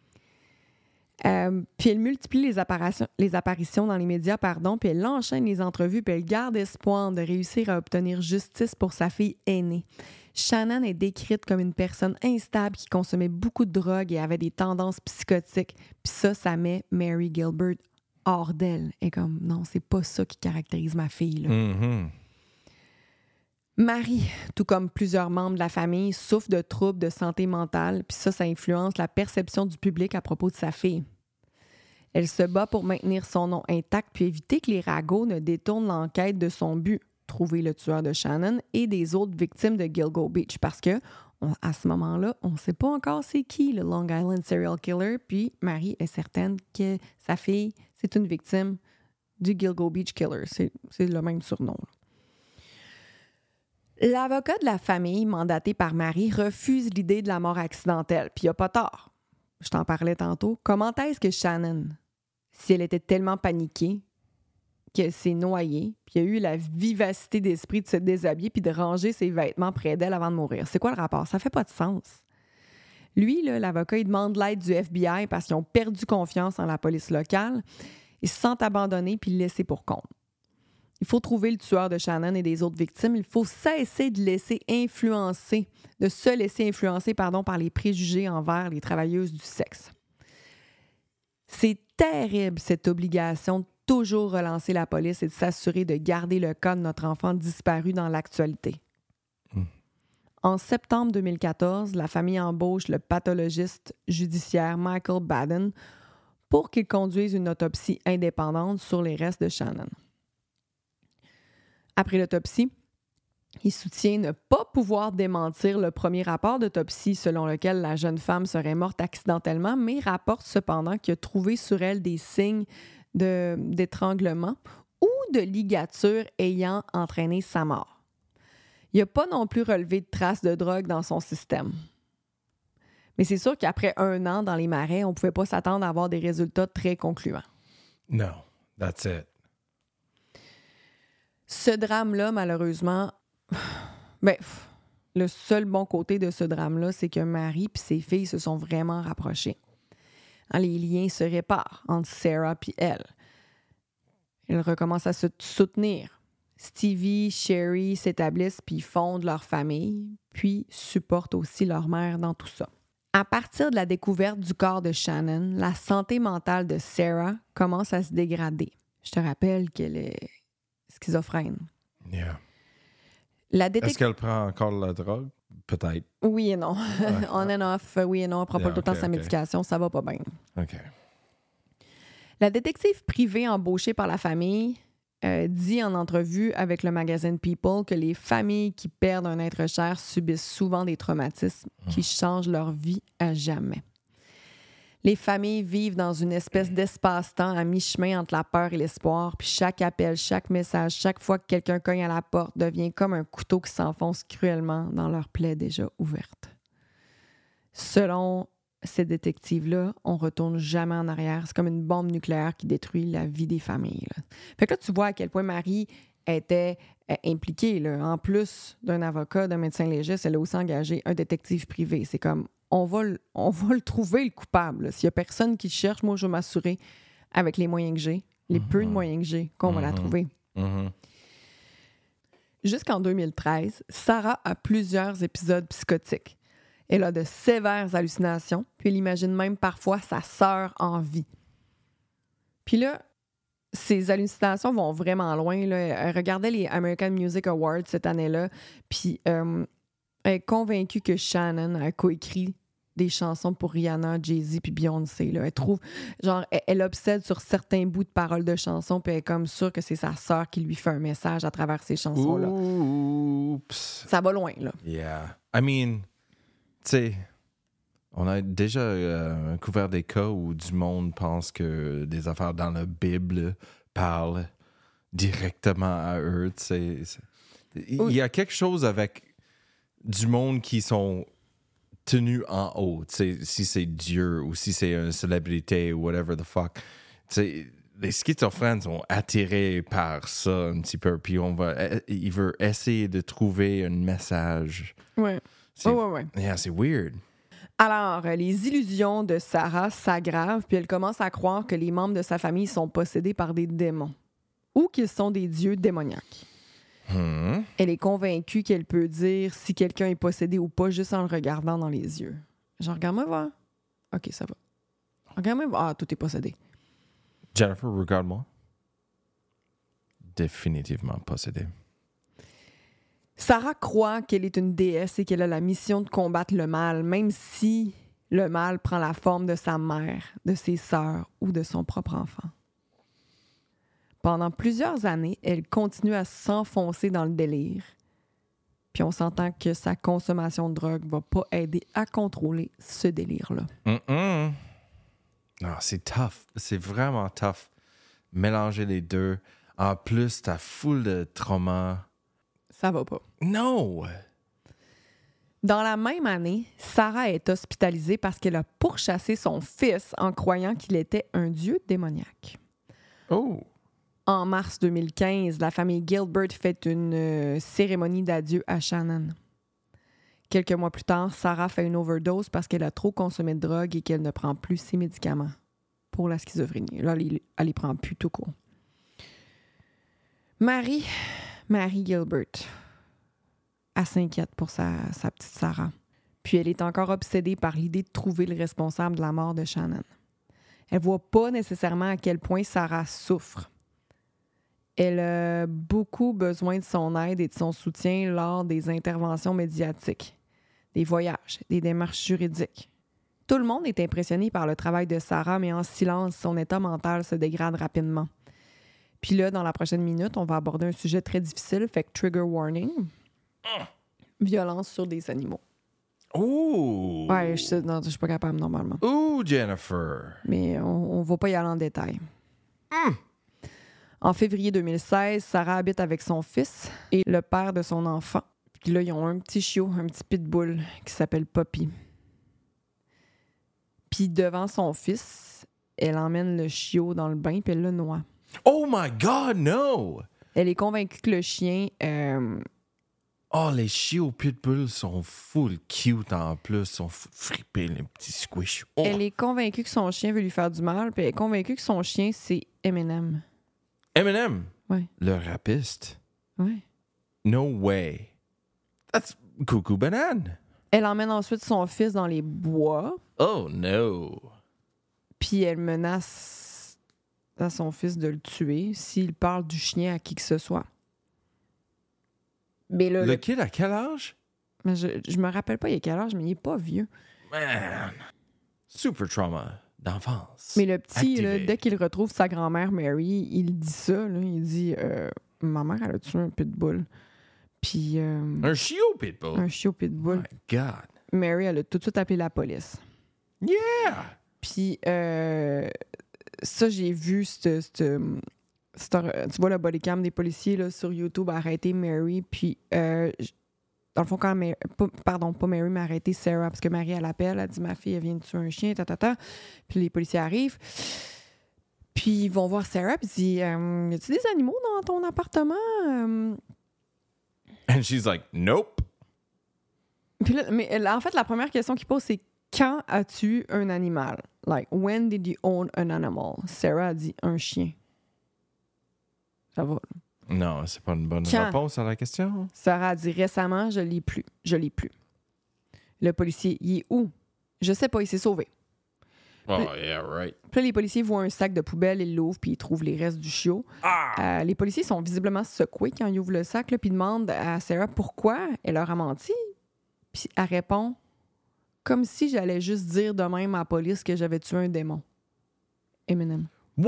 Euh, puis elle multiplie les apparitions, les apparitions dans les médias, pardon, puis elle enchaîne les entrevues, puis elle garde espoir de réussir à obtenir justice pour sa fille aînée. Shannon est décrite comme une personne instable qui consommait beaucoup de drogue et avait des tendances psychotiques. Puis ça, ça met Mary Gilbert hors d'elle. Et comme, non, c'est pas ça qui caractérise ma fille, là. Mm-hmm. Marie, tout comme plusieurs membres de la famille, souffre de troubles de santé mentale, puis ça, ça influence la perception du public à propos de sa fille. Elle se bat pour maintenir son nom intact puis éviter que les ragots ne détournent l'enquête de son but, trouver le tueur de Shannon et des autres victimes de Gilgo Beach, parce que on, à ce moment-là, on ne sait pas encore c'est qui le Long Island Serial Killer, puis Marie est certaine que sa fille, c'est une victime du Gilgo Beach Killer. C'est, c'est le même surnom, là. L'avocat de la famille, mandaté par Marie, refuse l'idée de la mort accidentelle. Puis il n'y a pas tort. Je t'en parlais tantôt. Comment est-ce que Shannon, si elle était tellement paniquée qu'elle s'est noyée, puis il y a eu la vivacité d'esprit de se déshabiller puis de ranger ses vêtements près d'elle avant de mourir? C'est quoi le rapport? Ça fait pas de sens. Lui, là, l'avocat, il demande l'aide du F B I parce qu'ils ont perdu confiance en la police locale. Ils se sentent abandonnés puis laissés pour compte. Il faut trouver le tueur de Shannon et des autres victimes. Il faut cesser de laisser influencer, de se laisser influencer, pardon, par les préjugés envers les travailleuses du sexe. C'est terrible, cette obligation de toujours relancer la police et de s'assurer de garder le cas de notre enfant disparu dans l'actualité. Mmh. En septembre deux mille quatorze, la famille embauche le pathologiste judiciaire Michael Baden pour qu'il conduise une autopsie indépendante sur les restes de Shannon. Après l'autopsie, il soutient ne pas pouvoir démentir le premier rapport d'autopsie selon lequel la jeune femme serait morte accidentellement, mais rapporte cependant qu'il a trouvé sur elle des signes de, d'étranglement ou de ligature ayant entraîné sa mort. Il n'a pas non plus relevé de traces de drogue dans son système. Mais c'est sûr qu'après un an dans les marais, on ne pouvait pas s'attendre à avoir des résultats très concluants. No, that's it. Ce drame-là, malheureusement, ben, le seul bon côté de ce drame-là, c'est que Marie et ses filles se sont vraiment rapprochées. Les liens se réparent entre Sarah et elle. Elles recommencent à se soutenir. Stevie, Sherry s'établissent puis fondent leur famille, puis supportent aussi leur mère dans tout ça. À partir de la découverte du corps de Shannon, la santé mentale de Sarah commence à se dégrader. Je te rappelle qu'elle est schizophrène. Yeah. La détec- Est-ce qu'elle prend encore la drogue? Peut-être. Oui et non. Ouais. On and off, oui et non. Elle prend Yeah, pas tout le temps okay, sa okay. médication. Ça va pas bien. OK. La détective privée embauchée par la famille euh, dit en entrevue avec le magazine People que les familles qui perdent un être cher subissent souvent des traumatismes qui changent leur vie à jamais. Les familles vivent dans une espèce d'espace-temps à mi-chemin entre la peur et l'espoir, puis chaque appel, chaque message, chaque fois que quelqu'un cogne à la porte devient comme un couteau qui s'enfonce cruellement dans leur plaie déjà ouverte. Selon ces détectives-là, on retourne jamais en arrière. C'est comme une bombe nucléaire qui détruit la vie des familles. Là. Fait que là, tu vois à quel point Marie était euh, impliquée. Là. En plus d'un avocat, d'un médecin légiste, elle a aussi engagé un détective privé. C'est comme, on va, le- on va le trouver, le coupable. là. S'il y a personne qui le cherche, moi, je vais m'assurer, avec les moyens que j'ai, les Mhm. peu de moyens que j'ai, qu'on va la Mhm. trouver. Mhm. Jusqu'en deux mille treize, Sarah a plusieurs épisodes psychotiques. Elle a de sévères hallucinations, puis elle imagine même parfois sa sœur en vie. Puis là, ces hallucinations vont vraiment loin. Là. Elle regardait les American Music Awards cette année-là, puis euh, elle est convaincue que Shannon a coécrit des chansons pour Rihanna, Jay-Z puis Beyoncé. Là. Elle trouve, genre, elle, elle obsède sur certains bouts de paroles de chansons, puis elle est comme sûre que c'est sa sœur qui lui fait un message à travers ces chansons-là. Oups. Ça va loin, là. Yeah. I mean, tu sais, on a déjà euh, couvert des cas où du monde pense que des affaires dans la Bible parlent directement à eux. Tu sais. C'est- Il Oui. y a quelque chose avec du monde qui sont tenus en haut. Tu sais, si c'est Dieu ou si c'est une célébrité ou whatever the fuck. Tu sais, les schizophrènes sont attirés par ça un petit peu. Puis on va, ils veulent essayer de trouver un message. Ouais. C'est, Ouais, ouais, ouais. yeah, c'est weird. Alors, euh, les illusions de Sarah s'aggravent, puis elle commence à croire que les membres de sa famille sont possédés par des démons ou qu'ils sont des dieux démoniaques. Hmm. Elle est convaincue qu'elle peut dire si quelqu'un est possédé ou pas juste en le regardant dans les yeux. Genre, regarde-moi voir. OK, ça va. Regarde-moi voir. Ah, tout est possédé. Jennifer, regarde-moi. Définitivement possédé. Sarah croit qu'elle est une déesse et qu'elle a la mission de combattre le mal, même si le mal prend la forme de sa mère, de ses sœurs ou de son propre enfant. Pendant plusieurs années, elle continue à s'enfoncer dans le délire. Puis on s'entend que sa consommation de drogue va pas aider à contrôler ce délire-là. Mm-mm. Ah, c'est tough. C'est vraiment tough. Mélanger les deux. En plus, t'as full de trauma. Ça va pas. No! Dans la même année, Sarah est hospitalisée parce qu'elle a pourchassé son fils en croyant qu'il était un dieu démoniaque. Oh! En mars deux mille quinze, la famille Gilbert fait une euh, cérémonie d'adieu à Shannon. Quelques mois plus tard, Sarah fait une overdose parce qu'elle a trop consommé de drogue et qu'elle ne prend plus ses médicaments pour la schizophrénie. Là, elle, elle les prend plus tout court. Marie, Marie Gilbert, elle s'inquiète pour sa, sa petite Sarah. Puis elle est encore obsédée par l'idée de trouver le responsable de la mort de Shannon. Elle voit pas nécessairement à quel point Sarah souffre. Elle a beaucoup besoin de son aide et de son soutien lors des interventions médiatiques, des voyages, des démarches juridiques. Tout le monde est impressionné par le travail de Sarah, mais en silence, son état mental se dégrade rapidement. Puis là, dans la prochaine minute, on va aborder un sujet très difficile, fait que trigger warning. Violence sur des animaux. Oh! Ouais, je sais, non, je suis pas capable normalement. Ooh, Jennifer! Mais on ne va pas y aller en détail. Mm. En février deux mille seize, Sarah habite avec son fils et le père de son enfant. Puis là, ils ont un petit chiot, un petit pitbull qui s'appelle Poppy. Puis devant son fils, elle emmène le chiot dans le bain puis elle le noie. Oh my God, no! Elle est convaincue que le chien... euh, Oh, les chiots pitbull sont full cute en plus, sont full frippés, les petits squish. Oh. Elle est convaincue que son chien veut lui faire du mal, puis elle est convaincue que son chien, c'est Eminem. Eminem, Ouais. le rapiste. Ouais. No way. That's Coucou Banane. Elle emmène ensuite son fils dans les bois, Oh no. puis elle menace à son fils de le tuer s'il parle du chien à qui que ce soit. Mais là, Le le- kid à quel âge? mais je, je me rappelle pas il a quel âge, mais il est pas vieux. Man. Super trauma d'enfance. Mais le petit, là, Activé. dès qu'il retrouve sa grand-mère Mary, il dit ça, là, il dit euh, ma mère, elle a tué un pitbull. Puis euh, Un chiot pitbull. un chiot Oh pitbull. my God. Mary, elle a tout de suite appelé la police. Yeah. Puis euh, ça, j'ai vu cette, cette- cette- tu vois le bodycam des policiers là, sur YouTube arrêter Mary. Puis euh, j- dans le fond, quand Mary, pas, pardon, pas Mary m'a arrêté Sarah, parce que Marie, elle appelle, elle dit ma fille, elle vient de tuer un chien, ta, ta, ta. Puis les policiers arrivent. Puis ils vont voir Sarah, puis ils disent euh, y a-tu des animaux dans ton appartement? Euh... And she's like, nope. Puis là, mais là, en fait, la première question qu'il pose, c'est quand as-tu un animal? Like, when did you own an animal? Sarah a dit un chien. Ça va. Là. Non, c'est pas une bonne Quand? réponse à la question. Sarah a dit récemment, je l'ai plus. Je l'ai plus. Le policier, il est où? Je sais pas, il s'est sauvé. Oh, yeah, right. Puis là, les policiers voient un sac de poubelle, ils l'ouvrent, puis ils trouvent les restes du chiot. Ah! Euh, les policiers sont visiblement secoués quand ils ouvrent le sac, là, puis ils demandent à Sarah pourquoi elle leur a menti. Puis elle répond comme si j'allais juste dire de même à la police que j'avais tué un démon. Eminem.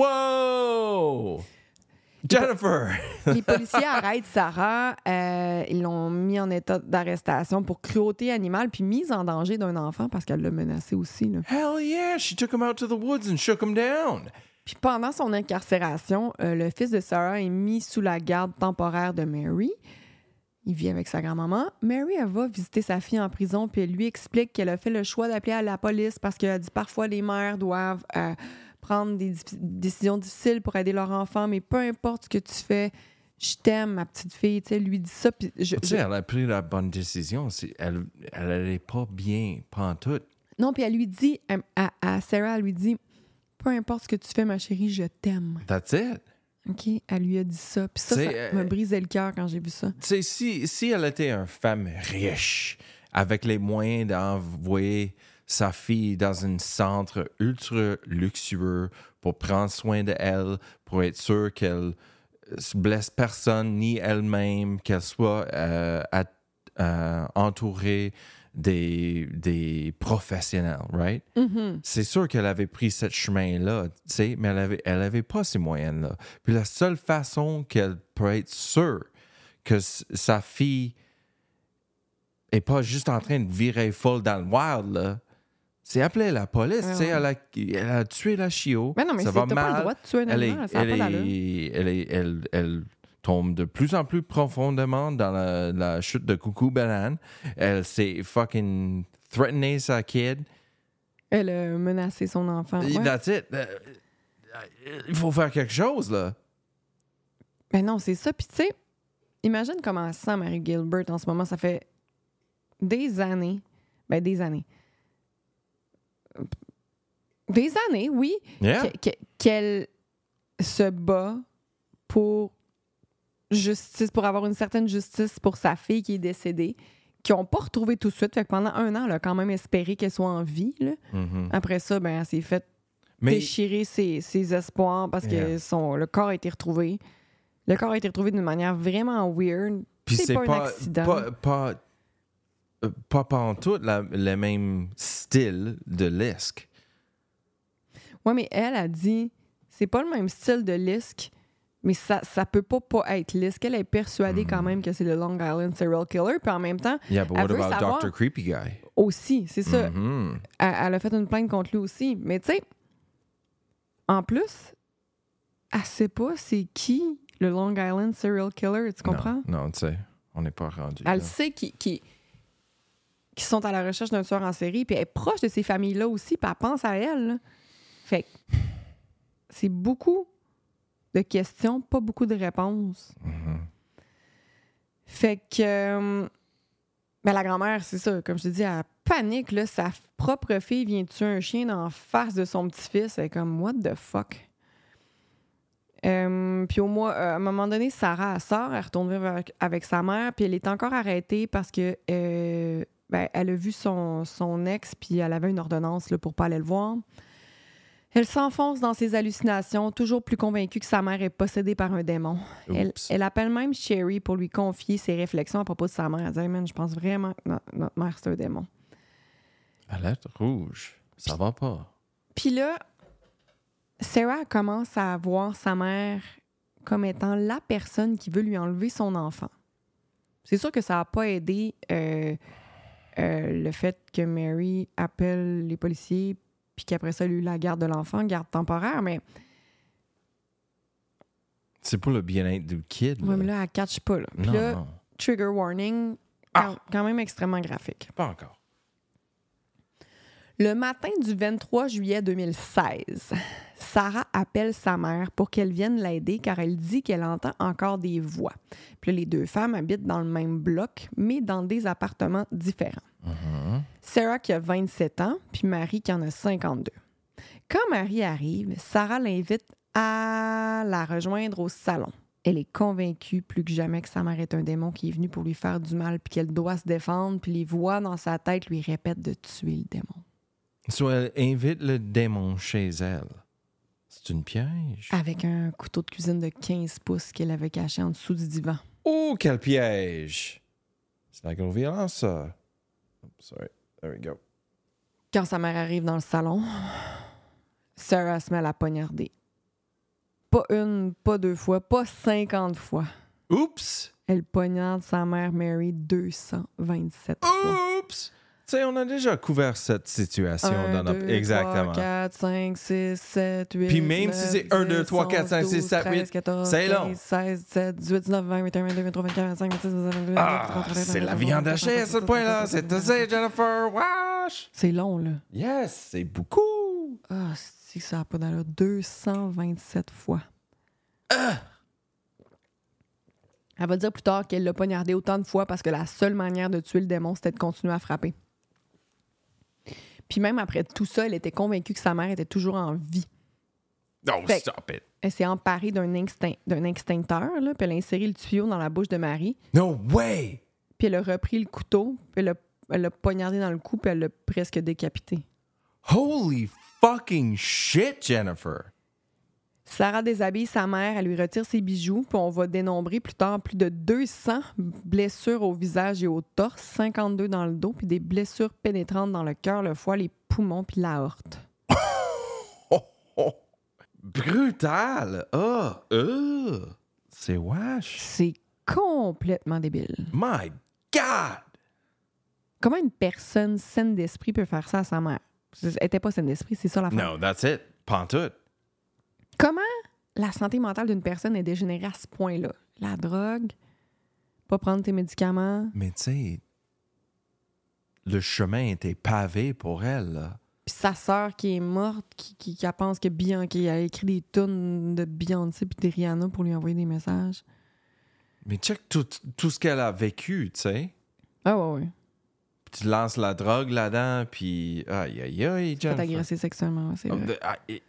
Wow! Jennifer! Les policiers arrêtent Sarah. Euh, ils l'ont mis en état d'arrestation pour cruauté animale puis mise en danger d'un enfant parce qu'elle l'a menacé aussi. Là. Hell yeah! She took him out to the woods and shook him down. Puis pendant son incarcération, euh, le fils de Sarah est mis sous la garde temporaire de Mary. Il vit avec sa grand-maman. Mary, elle va visiter sa fille en prison puis elle lui explique qu'elle a fait le choix d'appeler à la police parce qu'elle dit parfois les mères doivent... Euh, prendre des di- décisions difficiles pour aider leur enfant, mais peu importe ce que tu fais, je t'aime, ma petite fille. Tu sais, lui dit ça. Puis je, Tu sais, elle a pris la bonne décision. C'est, elle n'allait pas bien, pantoute. Non, puis elle lui dit, à, à Sarah, elle lui dit, peu importe ce que tu fais, ma chérie, je t'aime. That's it. OK? Elle lui a dit ça. Puis ça, T'sais, ça euh, m'a brisé le cœur quand j'ai vu ça. Tu sais, si, si elle était une femme riche, avec les moyens d'envoyer sa fille dans un centre ultra luxueux pour prendre soin d'elle, pour être sûre qu'elle ne blesse personne ni elle-même, qu'elle soit euh, at, euh, entourée des, des professionnels, right? Mm-hmm. C'est sûr qu'elle avait pris ce chemin-là, tu sais, mais elle avait, elle avait pas ces moyens-là. Puis la seule façon qu'elle peut être sûre que s- sa fille est pas juste en train de virer folle dans le wild, là, c'est appeler la police. Ouais, tu sais, ouais. elle, a, elle a tué la chio. Mais non, mais ça c'est, va t'as pas mal. le droit de tuer un Elle, est, animal, ça n'a elle, pas est, d'allure. elle, est- elle, elle tombe de plus en plus profondément dans la, la chute de Coucou Banane. Elle s'est fucking threatené sa kid. Elle a menacé son enfant. Et Ouais. That's it. Euh, Il faut faire quelque chose, là. Ben non, c'est ça. Puis tu sais, imagine comment elle se sent, Mary Gilbert, en ce moment. Ça fait des années. Ben des années. Des années, oui. Yeah. que- que- qu'elle se bat pour justice, pour avoir une certaine justice pour sa fille qui est décédée, qu'ils n'ont pas retrouvé tout de suite. Fait que pendant un an, elle a quand même espéré qu'elle soit en vie. Là. Mhm. Après ça, ben, elle s'est fait Mais déchirer ses, ses espoirs parce que Yeah. son, le corps a été retrouvé. Le corps a été retrouvé d'une manière vraiment weird. puis c'est, c'est pas, pas un accident. pas pas, euh, pas pantoute la, le même style de Lisk. Oui, mais elle a dit, c'est pas le même style de Lisk, mais ça, ça peut pas pas être Lisk. Elle est persuadée quand même que c'est le Long Island Serial Killer, puis en même temps, Yeah, but Elle what veut about savoir- doctor Creepy Guy? aussi, c'est ça. Mhm. Elle, elle a fait une plainte contre lui aussi. Mais tu sais, en plus, elle sait pas c'est qui le Long Island Serial Killer, tu comprends? Non, non, tu sais, on n'est pas rendu. Elle là. sait qu'ils qui, qui sont à la recherche d'un tueur en série, puis elle est proche de ces familles-là aussi, puis elle pense à elle. Là. Fait que c'est beaucoup de questions, pas beaucoup de réponses. Mhm. Fait que euh, ben la grand-mère, c'est ça, comme je te dis, elle panique, là, sa propre fille vient tuer un chien en face de son petit-fils. Elle est comme, what the fuck? Euh, puis au mois, euh, à un moment donné, Sarah, elle sort, elle retourne vivre avec, avec sa mère, puis elle est encore arrêtée parce que euh, ben, elle a vu son, son ex, puis elle avait une ordonnance là, pour pas aller le voir. Elle s'enfonce dans ses hallucinations, toujours plus convaincue que sa mère est possédée par un démon. Elle, Oups. elle appelle même Sherry pour lui confier ses réflexions à propos de sa mère. Elle dit hey, man, je pense vraiment que notre, notre mère, c'est un démon. Alerte rouge. Ça va pas. Puis là, Sarah commence à voir sa mère comme étant la personne qui veut lui enlever son enfant. C'est sûr que ça n'a pas aidé euh, euh, le fait que Mary appelle les policiers puis qu'après ça, elle a eu la garde de l'enfant, garde temporaire, mais... C'est pour le bien-être du kid. Ouais, mais là, elle catch pas, là. Puis non, là, non. trigger warning, Quand, quand même extrêmement graphique. Pas encore. Le matin du vingt-trois juillet deux mille seize, Sarah appelle sa mère pour qu'elle vienne l'aider car elle dit qu'elle entend encore des voix. Puis là, les deux femmes habitent dans le même bloc, mais dans des appartements différents. Mm-hmm. Sarah qui a vingt-sept ans, puis Marie qui en a cinquante-deux. Quand Marie arrive, Sarah l'invite à la rejoindre au salon. Elle est convaincue plus que jamais que sa mère est un démon qui est venu pour lui faire du mal puis qu'elle doit se défendre, puis les voix dans sa tête lui répètent de tuer le démon. Soit elle invite le démon chez elle. C'est une piège. Avec un couteau de cuisine de quinze pouces qu'elle avait caché en dessous du divan. Oh, quel piège! C'est la grosse violence, ça. Oh, sorry. There we go. Quand sa mère arrive dans le salon, Sarah se met à la poignarder. Pas une, pas deux fois, pas cinquante fois. Oups! Elle poignarde sa mère Mary deux cent vingt-sept fois. Oups! Tu sais, on a déjà couvert cette situation un, dans notre... deux, Exactement. trois, quatre, cinq, six, sept, huit, Puis même neuf, si c'est un, deux, trois, quatre, cinq, six, sept, huit, quatorze, c'est long. quinze, seize, dix-sept, dix-huit, dix-neuf, vingt, vingt et un, vingt-deux, vingt-trois, vingt-quatre, vingt-cinq, vingt-six, vingt-sept, vingt-huit, Ah, c'est la viande hachée à ce point-là. C'est assez, Jennifer. Wesh! C'est long, là. Yes, c'est beaucoup. Ah, c'est que ça n'a pas d'allure. deux cent vingt-sept fois. Ah! Elle va dire plus tard qu'elle l'a poignardé autant de fois parce que la seule manière de tuer le démon, c'était de continuer à frapper. Puis même après tout ça, elle était convaincue que sa mère était toujours en vie. Oh, Fait- stop it. Elle s'est emparée d'un, instinct, d'un extincteur, là, puis elle a inséré le tuyau dans la bouche de Marie, No way! puis elle a repris le couteau, puis elle l'a, elle l'a poignardé dans le cou, puis elle l'a presque décapité. Holy fucking shit, Jennifer. Sarah déshabille sa mère, elle lui retire ses bijoux, puis on va dénombrer plus tard plus de deux cents blessures au visage et au torse, cinquante-deux dans le dos, puis des blessures pénétrantes dans le cœur, le foie, les poumons, puis l'aorte. Oh, oh. Brutal. Oh, oh. C'est wesh. C'est complètement débile. My God. Comment une personne saine d'esprit peut faire ça à sa mère? Elle n'était pas saine d'esprit, c'est ça la No, that's it. Pantoute. Comment la santé mentale d'une personne est dégénérée à ce point-là? La drogue, pas prendre tes médicaments, Mais tu sais, le chemin était pavé pour elle, là. puis sa sœur qui est morte, qui, qui, qui elle pense que Beyoncé, qui a écrit des tunes de Beyoncé puis de Rihanna pour lui envoyer des messages. Mais check tout, tout ce qu'elle a vécu, tu sais. Ah ouais, ouais. Puis tu lances la drogue là-dedans, puis aïe, aïe, aïe, Fait Jennifer. agresser sexuellement, ouais, c'est Oh, vrai. de- ah, et-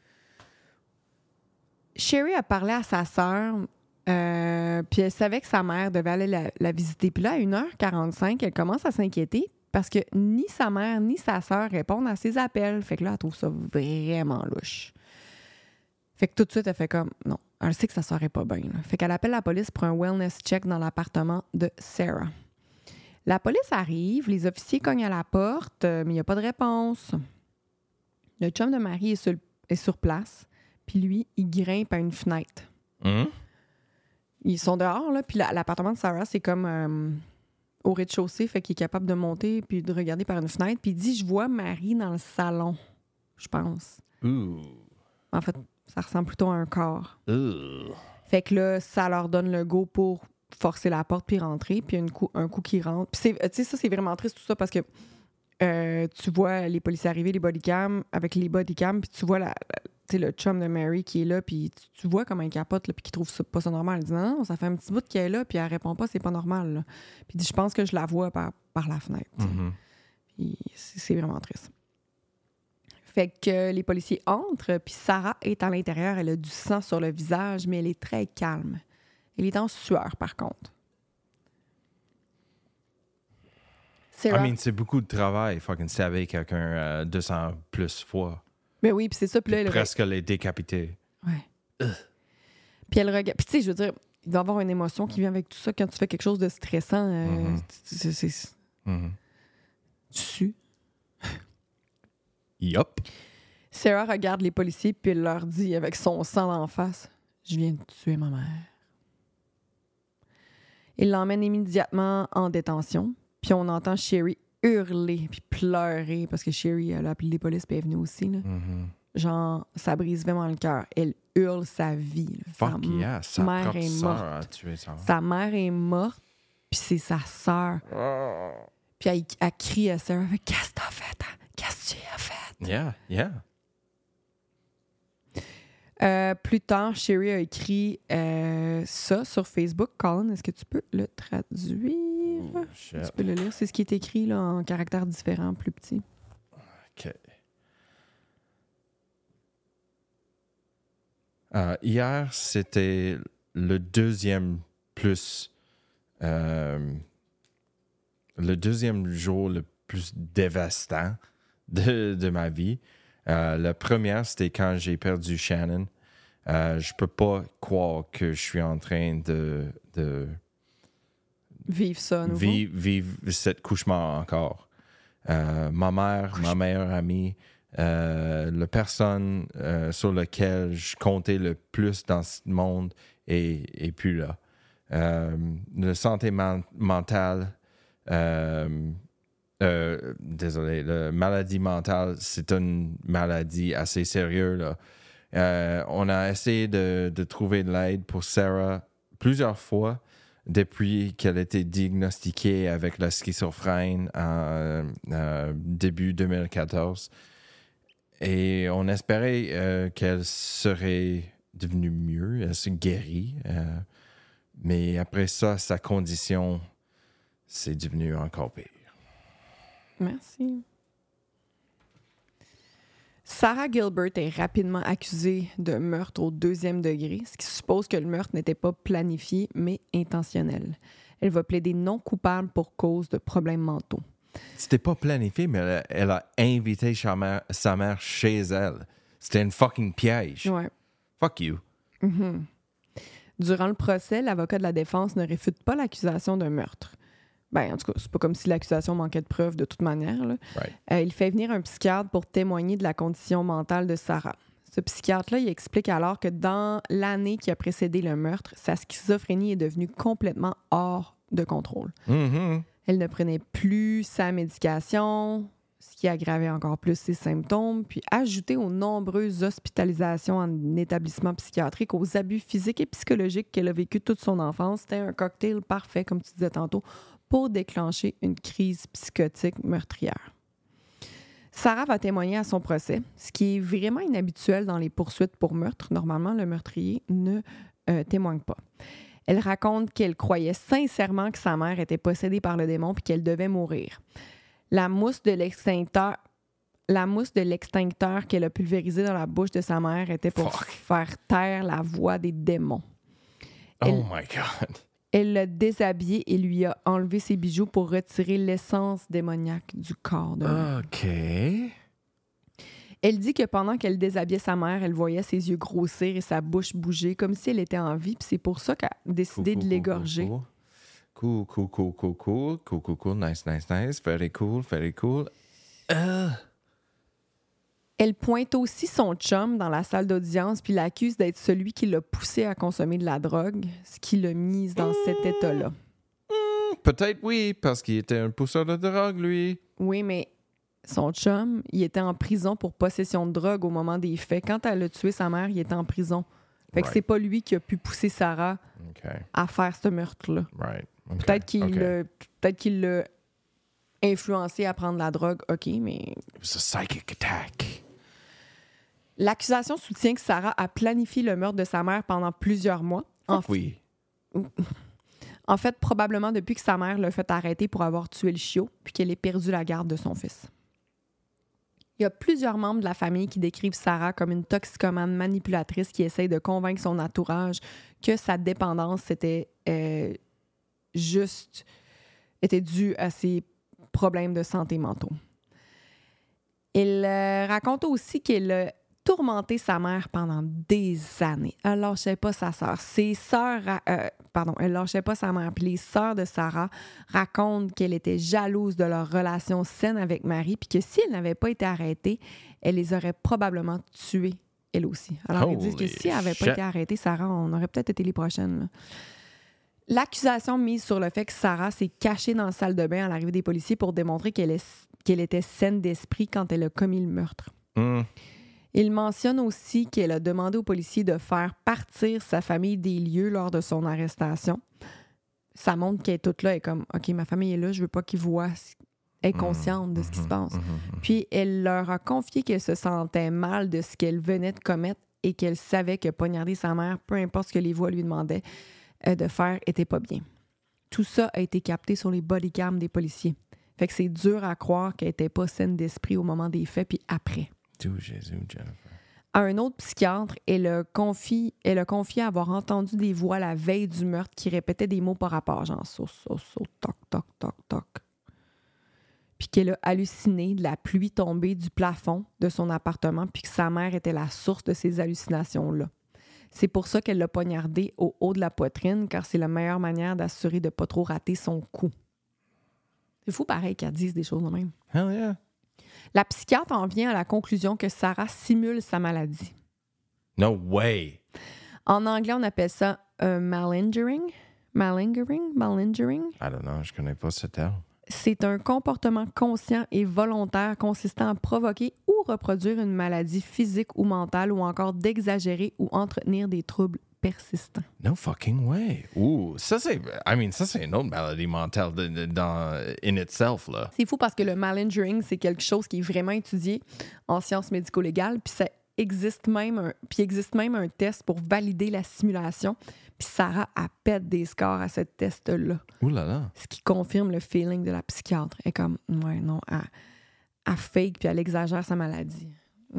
Sherry a parlé à sa sœur, euh, puis elle savait que sa mère devait aller la, la visiter. Puis là, à une heure quarante-cinq, elle commence à s'inquiéter parce que ni sa mère ni sa sœur répondent à ses appels. Fait que là, elle trouve ça vraiment louche. Fait que tout de suite, elle fait comme, non, elle sait que sa sœur est pas bien. là. Fait qu'elle appelle la police pour un wellness check dans l'appartement de Sarah. La police arrive, les officiers cognent à la porte, euh, mais il n'y a pas de réponse. Le chum de Marie est sur, est sur place. Puis lui, il grimpe à une fenêtre. Hum? Ils sont dehors, là, puis la- l'appartement de Sarah, c'est comme euh, au rez-de-chaussée, fait qu'il est capable de monter puis de regarder par une fenêtre. Puis il dit, je vois Marie dans le salon, je pense. Ouh. En fait, ça ressemble plutôt à un corps. Ouh. Fait que là, ça leur donne le go pour forcer la porte puis rentrer, puis un coup, un coup qui rentre. Puis c'est- tu sais, ça, c'est vraiment triste tout ça, parce que euh, tu vois les policiers arriver, les bodycams, avec les bodycams, puis tu vois la... la- tu sais, le chum de Mary qui est là, puis tu, tu vois comment il capote, là, puis qu'il trouve ça, pas ça normal. Il dit non, non, ça fait un petit bout qu'elle est là, puis elle répond pas, c'est pas normal. Là. Puis il dit, je pense que je la vois par, par la fenêtre. tu sais. Mhm. Puis c'est, c'est vraiment triste. Fait que les policiers entrent, puis Sarah est à l'intérieur, elle a du sang sur le visage, mais elle est très calme. Elle est en sueur, par contre. Sarah... I mean, c'est beaucoup de travail, fucking saver quelqu'un euh, deux cents plus fois. Mais oui, puis c'est ça, puis là, elle... Presque les décapiter. Ouais. Puis elle regarde. Puis tu sais, je veux dire, il doit y avoir une émotion qui vient avec tout ça quand tu fais quelque chose de stressant. euh, Mhm. c'est, c'est, c'est- Mhm. Tu sues. Yup. Sarah regarde les policiers, puis elle leur dit avec son sang en face, « Je viens de tuer ma mère. » Il l'emmène immédiatement en détention, puis on entend Sherry hurler puis pleurer, parce que Sherry, elle a appelé les polices, puis elle est venue aussi. Là. Mhm. Genre, ça brise vraiment le cœur. Elle hurle sa vie. là. Fuck Sa yeah, sa mère propre est sœur morte. a tué sa mère. Sa mère est morte, puis c'est sa sœur. Oh. Puis elle, elle crie à Sarah, « Qu'est-ce que t'as fait? Hein? Qu'est-ce que tu as fait? » Yeah, yeah. Euh, plus tard, Sherry a écrit euh, ça sur Facebook. Colin, est-ce que tu peux le traduire? Oh, shit. Tu peux le lire. C'est ce qui est écrit là, en caractères différents, plus petits. OK. Euh, hier, c'était le deuxième plus... euh, le deuxième jour le plus dévastant de, de ma vie. Euh, la première, c'était quand j'ai perdu Shannon. Euh, je peux pas croire que je suis en train de, de Vivre ça à nouveau. vivre, vivre cette cauchemar encore. Euh, ma mère, ma meilleure amie, euh, la personne euh, sur laquelle je comptais le plus dans ce monde est, est plus là. Euh, la santé man- mentale, euh, euh, désolé, la maladie mentale, c'est une maladie assez sérieuse, là. Euh, on a essayé de, de trouver de l'aide pour Sarah plusieurs fois depuis qu'elle a été diagnostiquée avec la schizophrène en euh, début deux mille quatorze. Et on espérait euh, qu'elle serait devenue mieux, elle se guérit. Euh, mais après ça, sa condition, c'est devenu encore pire. Merci. Sarah Gilbert est rapidement accusée de meurtre au deuxième degré, ce qui suppose que le meurtre n'était pas planifié, mais intentionnel. Elle va plaider non coupable pour cause de problèmes mentaux. C'était pas planifié, mais elle a, elle a invité sa mère, sa mère chez elle. C'était une fucking piège. Ouais. Fuck you. Mm-hmm. Durant le procès, l'avocat de la défense ne réfute pas l'accusation d'un meurtre. Ben, en tout cas, c'est pas comme si l'accusation manquait de preuves de toute manière, là. Right. Euh, il fait venir un psychiatre pour témoigner de la condition mentale de Sarah. Ce psychiatre-là, il explique alors que dans l'année qui a précédé le meurtre, sa schizophrénie est devenue complètement hors de contrôle. Mm-hmm. Elle ne prenait plus sa médication, ce qui aggravait encore plus ses symptômes, puis ajouté aux nombreuses hospitalisations en établissement psychiatrique, aux abus physiques et psychologiques qu'elle a vécu toute son enfance, c'était un cocktail parfait, comme tu disais tantôt, pour déclencher une crise psychotique meurtrière. Sarah va témoigner à son procès, ce qui est vraiment inhabituel dans les poursuites pour meurtre. Normalement, le meurtrier ne euh, témoigne pas. Elle raconte qu'elle croyait sincèrement que sa mère était possédée par le démon puis qu'elle devait mourir. La mousse de l'extincteur, la mousse de l'extincteur qu'elle a pulvérisée dans la bouche de sa mère était pour Fuck. faire taire la voix des démons. Elle- Oh my God. Elle l'a déshabillé et lui a enlevé ses bijoux pour retirer l'essence démoniaque du corps de mère. OK. Elle dit que pendant qu'elle déshabillait sa mère, elle voyait ses yeux grossir et sa bouche bouger comme si elle était en vie. Puis c'est pour ça qu'elle a décidé Cool, de cool, l'égorger. Cool, cool, cool, cool, cool, cool, cool, cool, nice, nice, nice, very cool, very cool. Uh. Elle pointe aussi son chum dans la salle d'audience puis l'accuse d'être celui qui l'a poussé à consommer de la drogue, ce qui l'a mise dans cet état-là. Hmm, peut-être oui, parce qu'il était un pousseur de drogue, lui. Oui, mais son chum, il était en prison pour possession de drogue au moment des faits. Quand elle a tué sa mère, il était en prison. Fait que Right. c'est pas lui qui a pu pousser Sarah OK, à faire ce meurtre-là. right. OK, Peut-être qu'il OK. l'a, peut-être qu'il l'a influencé à prendre la drogue, OK, mais... It was a psychic attack. L'accusation soutient que Sarah a planifié le meurtre de sa mère pendant plusieurs mois. En, Fuck oui. en fait, probablement depuis que sa mère l'a fait arrêter pour avoir tué le chiot, puis qu'elle ait perdu la garde de son fils. Il y a plusieurs membres de la famille qui décrivent Sarah comme une toxicomane manipulatrice qui essaye de convaincre son entourage que sa dépendance c'était euh, juste était due à ses problèmes de santé mentaux. Il euh, raconte aussi qu'elle a tourmenté sa mère pendant des années. Elle lâchait pas sa sœur. Ses sœurs, euh, pardon, elle lâchait pas sa mère. Puis les sœurs de Sarah racontent qu'elle était jalouse de leur relation saine avec Marie, puis que si elle n'avait pas été arrêtée, elle les aurait probablement tuées, elle aussi. Alors ils disent que Holy si elle n'avait pas shit. été arrêtée, Sarah, on aurait peut-être été les prochaines, là. L'accusation mise sur le fait que Sarah s'est cachée dans la salle de bain à l'arrivée des policiers pour démontrer qu'elle, est, qu'elle était saine d'esprit quand elle a commis le meurtre. Hmm. Il mentionne aussi qu'elle a demandé aux policiers de faire partir sa famille des lieux lors de son arrestation. ça montre qu'elle est toute là. Elle est comme, OK, ma famille est là, je veux pas qu'ils voient. Elle est consciente de ce qui se passe. Puis elle leur a confié qu'elle se sentait mal de ce qu'elle venait de commettre et qu'elle savait que poignarder sa mère, peu importe ce que les voix lui demandaient euh, de faire, était pas bien. Tout ça a été capté sur les bodycams des policiers. Fait que c'est dur à croire qu'elle était pas saine d'esprit au moment des faits puis après. Dieu Jésus, Jennifer. À un autre psychiatre, elle a confié, elle a confié avoir entendu des voix la veille du meurtre qui répétaient des mots par rapport, genre so, so, so, toc, toc, toc, toc. Puis qu'elle a halluciné de la pluie tombée du plafond de son appartement, puis que sa mère était la source de ces hallucinations-là. C'est pour ça qu'elle l'a poignardé au haut de la poitrine, car c'est la meilleure manière d'assurer de ne pas trop rater son coup. C'est fou pareil qu'elle dise des choses de même. Hell yeah. La psychiatre en vient à la conclusion que Sarah simule sa maladie. No way. En anglais, on appelle ça un malingering. Malingering? Malingering? I don't know, je connais pas ce terme. C'est un comportement conscient et volontaire consistant à provoquer ou reproduire une maladie physique ou mentale ou encore d'exagérer ou entretenir des troubles persistants. No fucking way. Ouh, ça c'est, I mean, ça c'est une autre maladie mentale de, de, dans, in itself, là. C'est fou parce que le malingering, c'est quelque chose qui est vraiment étudié en sciences médico-légales, puis ça existe même un, puis existe même un test pour valider la simulation. Puis Sarah, elle pète des scores à ce test-là. Ouh là là. Ce qui confirme le feeling de la psychiatre. Elle est comme, ouais, non, elle, elle fake puis elle exagère sa maladie. Mm.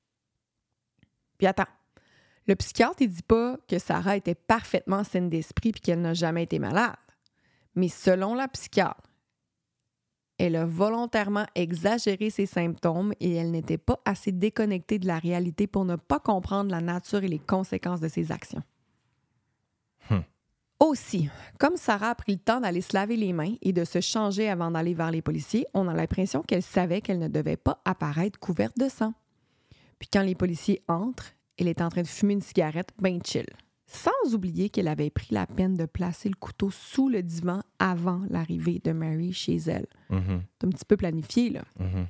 Puis attends, le psychiatre, il dit pas que Sarah était parfaitement saine d'esprit puis qu'elle n'a jamais été malade. Mais selon la psychiatre, elle a volontairement exagéré ses symptômes et elle n'était pas assez déconnectée de la réalité pour ne pas comprendre la nature et les conséquences de ses actions. Hmm. Aussi, comme Sarah a pris le temps d'aller se laver les mains et de se changer avant d'aller vers les policiers, on a l'impression qu'elle savait qu'elle ne devait pas apparaître couverte de sang. Puis quand les policiers entrent, elle est en train de fumer une cigarette bien chill. Sans oublier qu'elle avait pris la peine de placer le couteau sous le divan avant l'arrivée de Mary chez elle. Mm-hmm. C'est un petit peu planifié, là. Mm-hmm.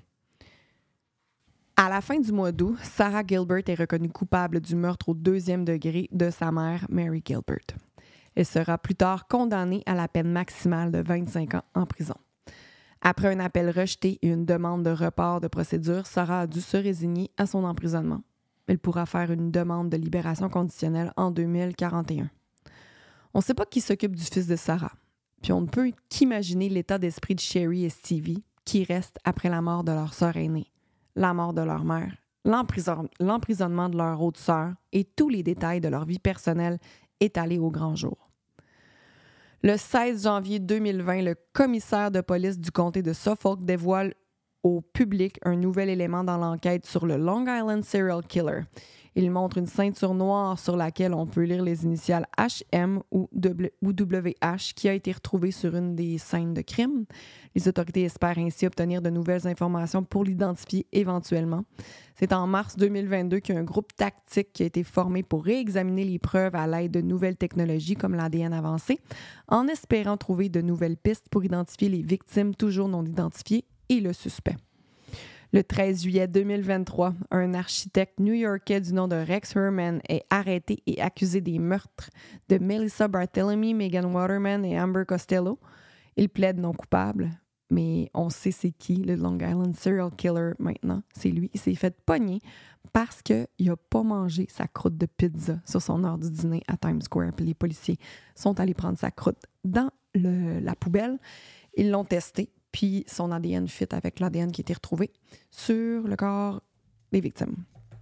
À la fin du mois d'août, Sarah Gilbert est reconnue coupable du meurtre au deuxième degré de sa mère, Mary Gilbert. Elle sera plus tard condamnée à la peine maximale de vingt-cinq ans en prison. Après un appel rejeté et une demande de report de procédure, Sarah a dû se résigner à son emprisonnement. Elle pourra faire une demande de libération conditionnelle en deux mille quarante et un. On ne sait pas qui s'occupe du fils de Sarah, puis on ne peut qu'imaginer l'état d'esprit de Sherry et Stevie qui restent après la mort de leur sœur aînée, la mort de leur mère, l'emprison- l'emprisonnement de leur autre sœur et tous les détails de leur vie personnelle étalés au grand jour. Le seize janvier deux mille vingt, le commissaire de police du comté de Suffolk dévoile au public un nouvel élément dans l'enquête sur le Long Island Serial Killer. Il montre une ceinture noire sur laquelle on peut lire les initiales H M ou W H qui a été retrouvée sur une des scènes de crime. Les autorités espèrent ainsi obtenir de nouvelles informations pour l'identifier éventuellement. C'est en mars deux mille vingt-deux qu'il y a un groupe tactique qui a été formé pour réexaminer les preuves à l'aide de nouvelles technologies comme l'A D N avancé, en espérant trouver de nouvelles pistes pour identifier les victimes toujours non identifiées et le suspect. Le treize juillet deux mille vingt-trois, un architecte new-yorkais du nom de Rex Herman est arrêté et accusé des meurtres de Melissa Barthélemy, Megan Waterman et Amber Costello. Il plaide non coupable, mais on sait c'est qui, le Long Island Serial Killer maintenant. C'est lui. Il s'est fait pogner parce qu'il n'a pas mangé sa croûte de pizza sur son heure du dîner à Times Square. Puis les policiers sont allés prendre sa croûte dans le, la poubelle. Ils l'ont testé. Puis son A D N fit avec l'A D N qui a été retrouvé sur le corps des victimes.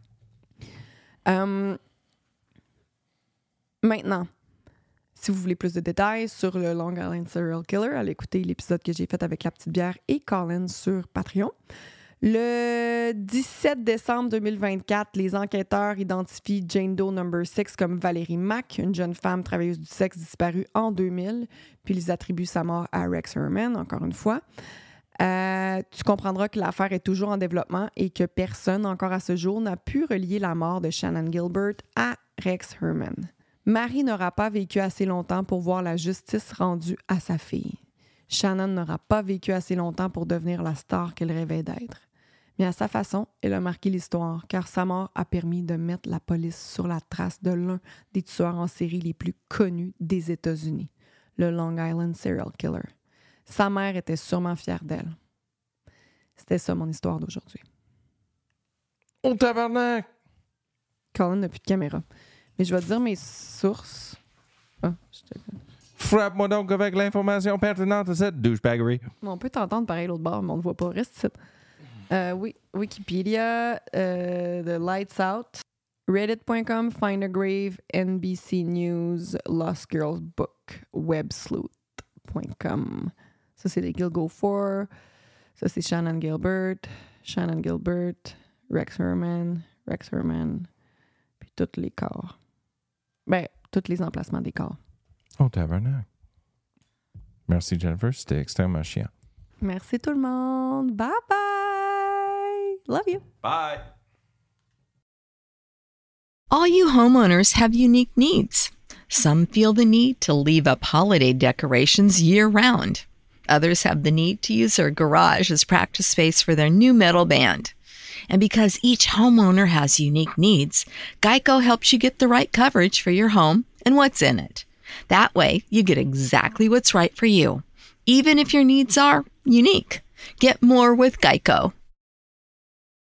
Euh, maintenant, si vous voulez plus de détails sur le Long Island Serial Killer, allez écouter l'épisode que j'ai fait avec La Petite Bière et Colin sur Patreon. Le dix-sept décembre deux mille vingt-quatre, les enquêteurs identifient Jane Doe number six comme Valérie Mack, une jeune femme travailleuse du sexe disparue en deux mille, puis ils attribuent sa mort à Rex Herman, encore une fois. Euh, tu comprendras que l'affaire est toujours en développement et que personne, encore à ce jour, n'a pu relier la mort de Shannon Gilbert à Rex Herman. Marie n'aura pas vécu assez longtemps pour voir la justice rendue à sa fille. Shannon n'aura pas vécu assez longtemps pour devenir la star qu'elle rêvait d'être. Mais à sa façon, elle a marqué l'histoire, car sa mort a permis de mettre la police sur la trace de l'un des tueurs en série les plus connus des États-Unis, le Long Island Serial Killer. Sa mère était sûrement fière d'elle. C'était ça mon histoire d'aujourd'hui. Oh, tabarnak! Colin n'a plus de caméra. Mais je vais te dire mes sources. Ah, je te... Frappe-moi donc avec l'information pertinente à cette douchebaggery. On peut t'entendre pareil l'autre bord, mais on ne voit pas. Reste ici. Euh, oui, Wikipédia, euh, The Lights Out, reddit point com, Find a Grave, N B C News, Lost Girls Book, websleuth point com. Ça, c'est les Gilgo four. Ça, c'est Shannon Gilbert, Shannon Gilbert, Rex Herman, Rex Herman, puis tous les corps. Ben, tous les emplacements des corps. Oh, tabarnak. Merci, Jennifer. C'était extrêmement chiant. Merci tout le monde. Bye bye. Love you. Bye. All you homeowners have unique needs. Some feel the need to leave up holiday decorations year-round. Others have the need to use their garage as practice space for their new metal band. And because each homeowner has unique needs, Geico helps you get the right coverage for your home and what's in it. That way, you get exactly what's right for you, even if your needs are unique. Get more with Geico.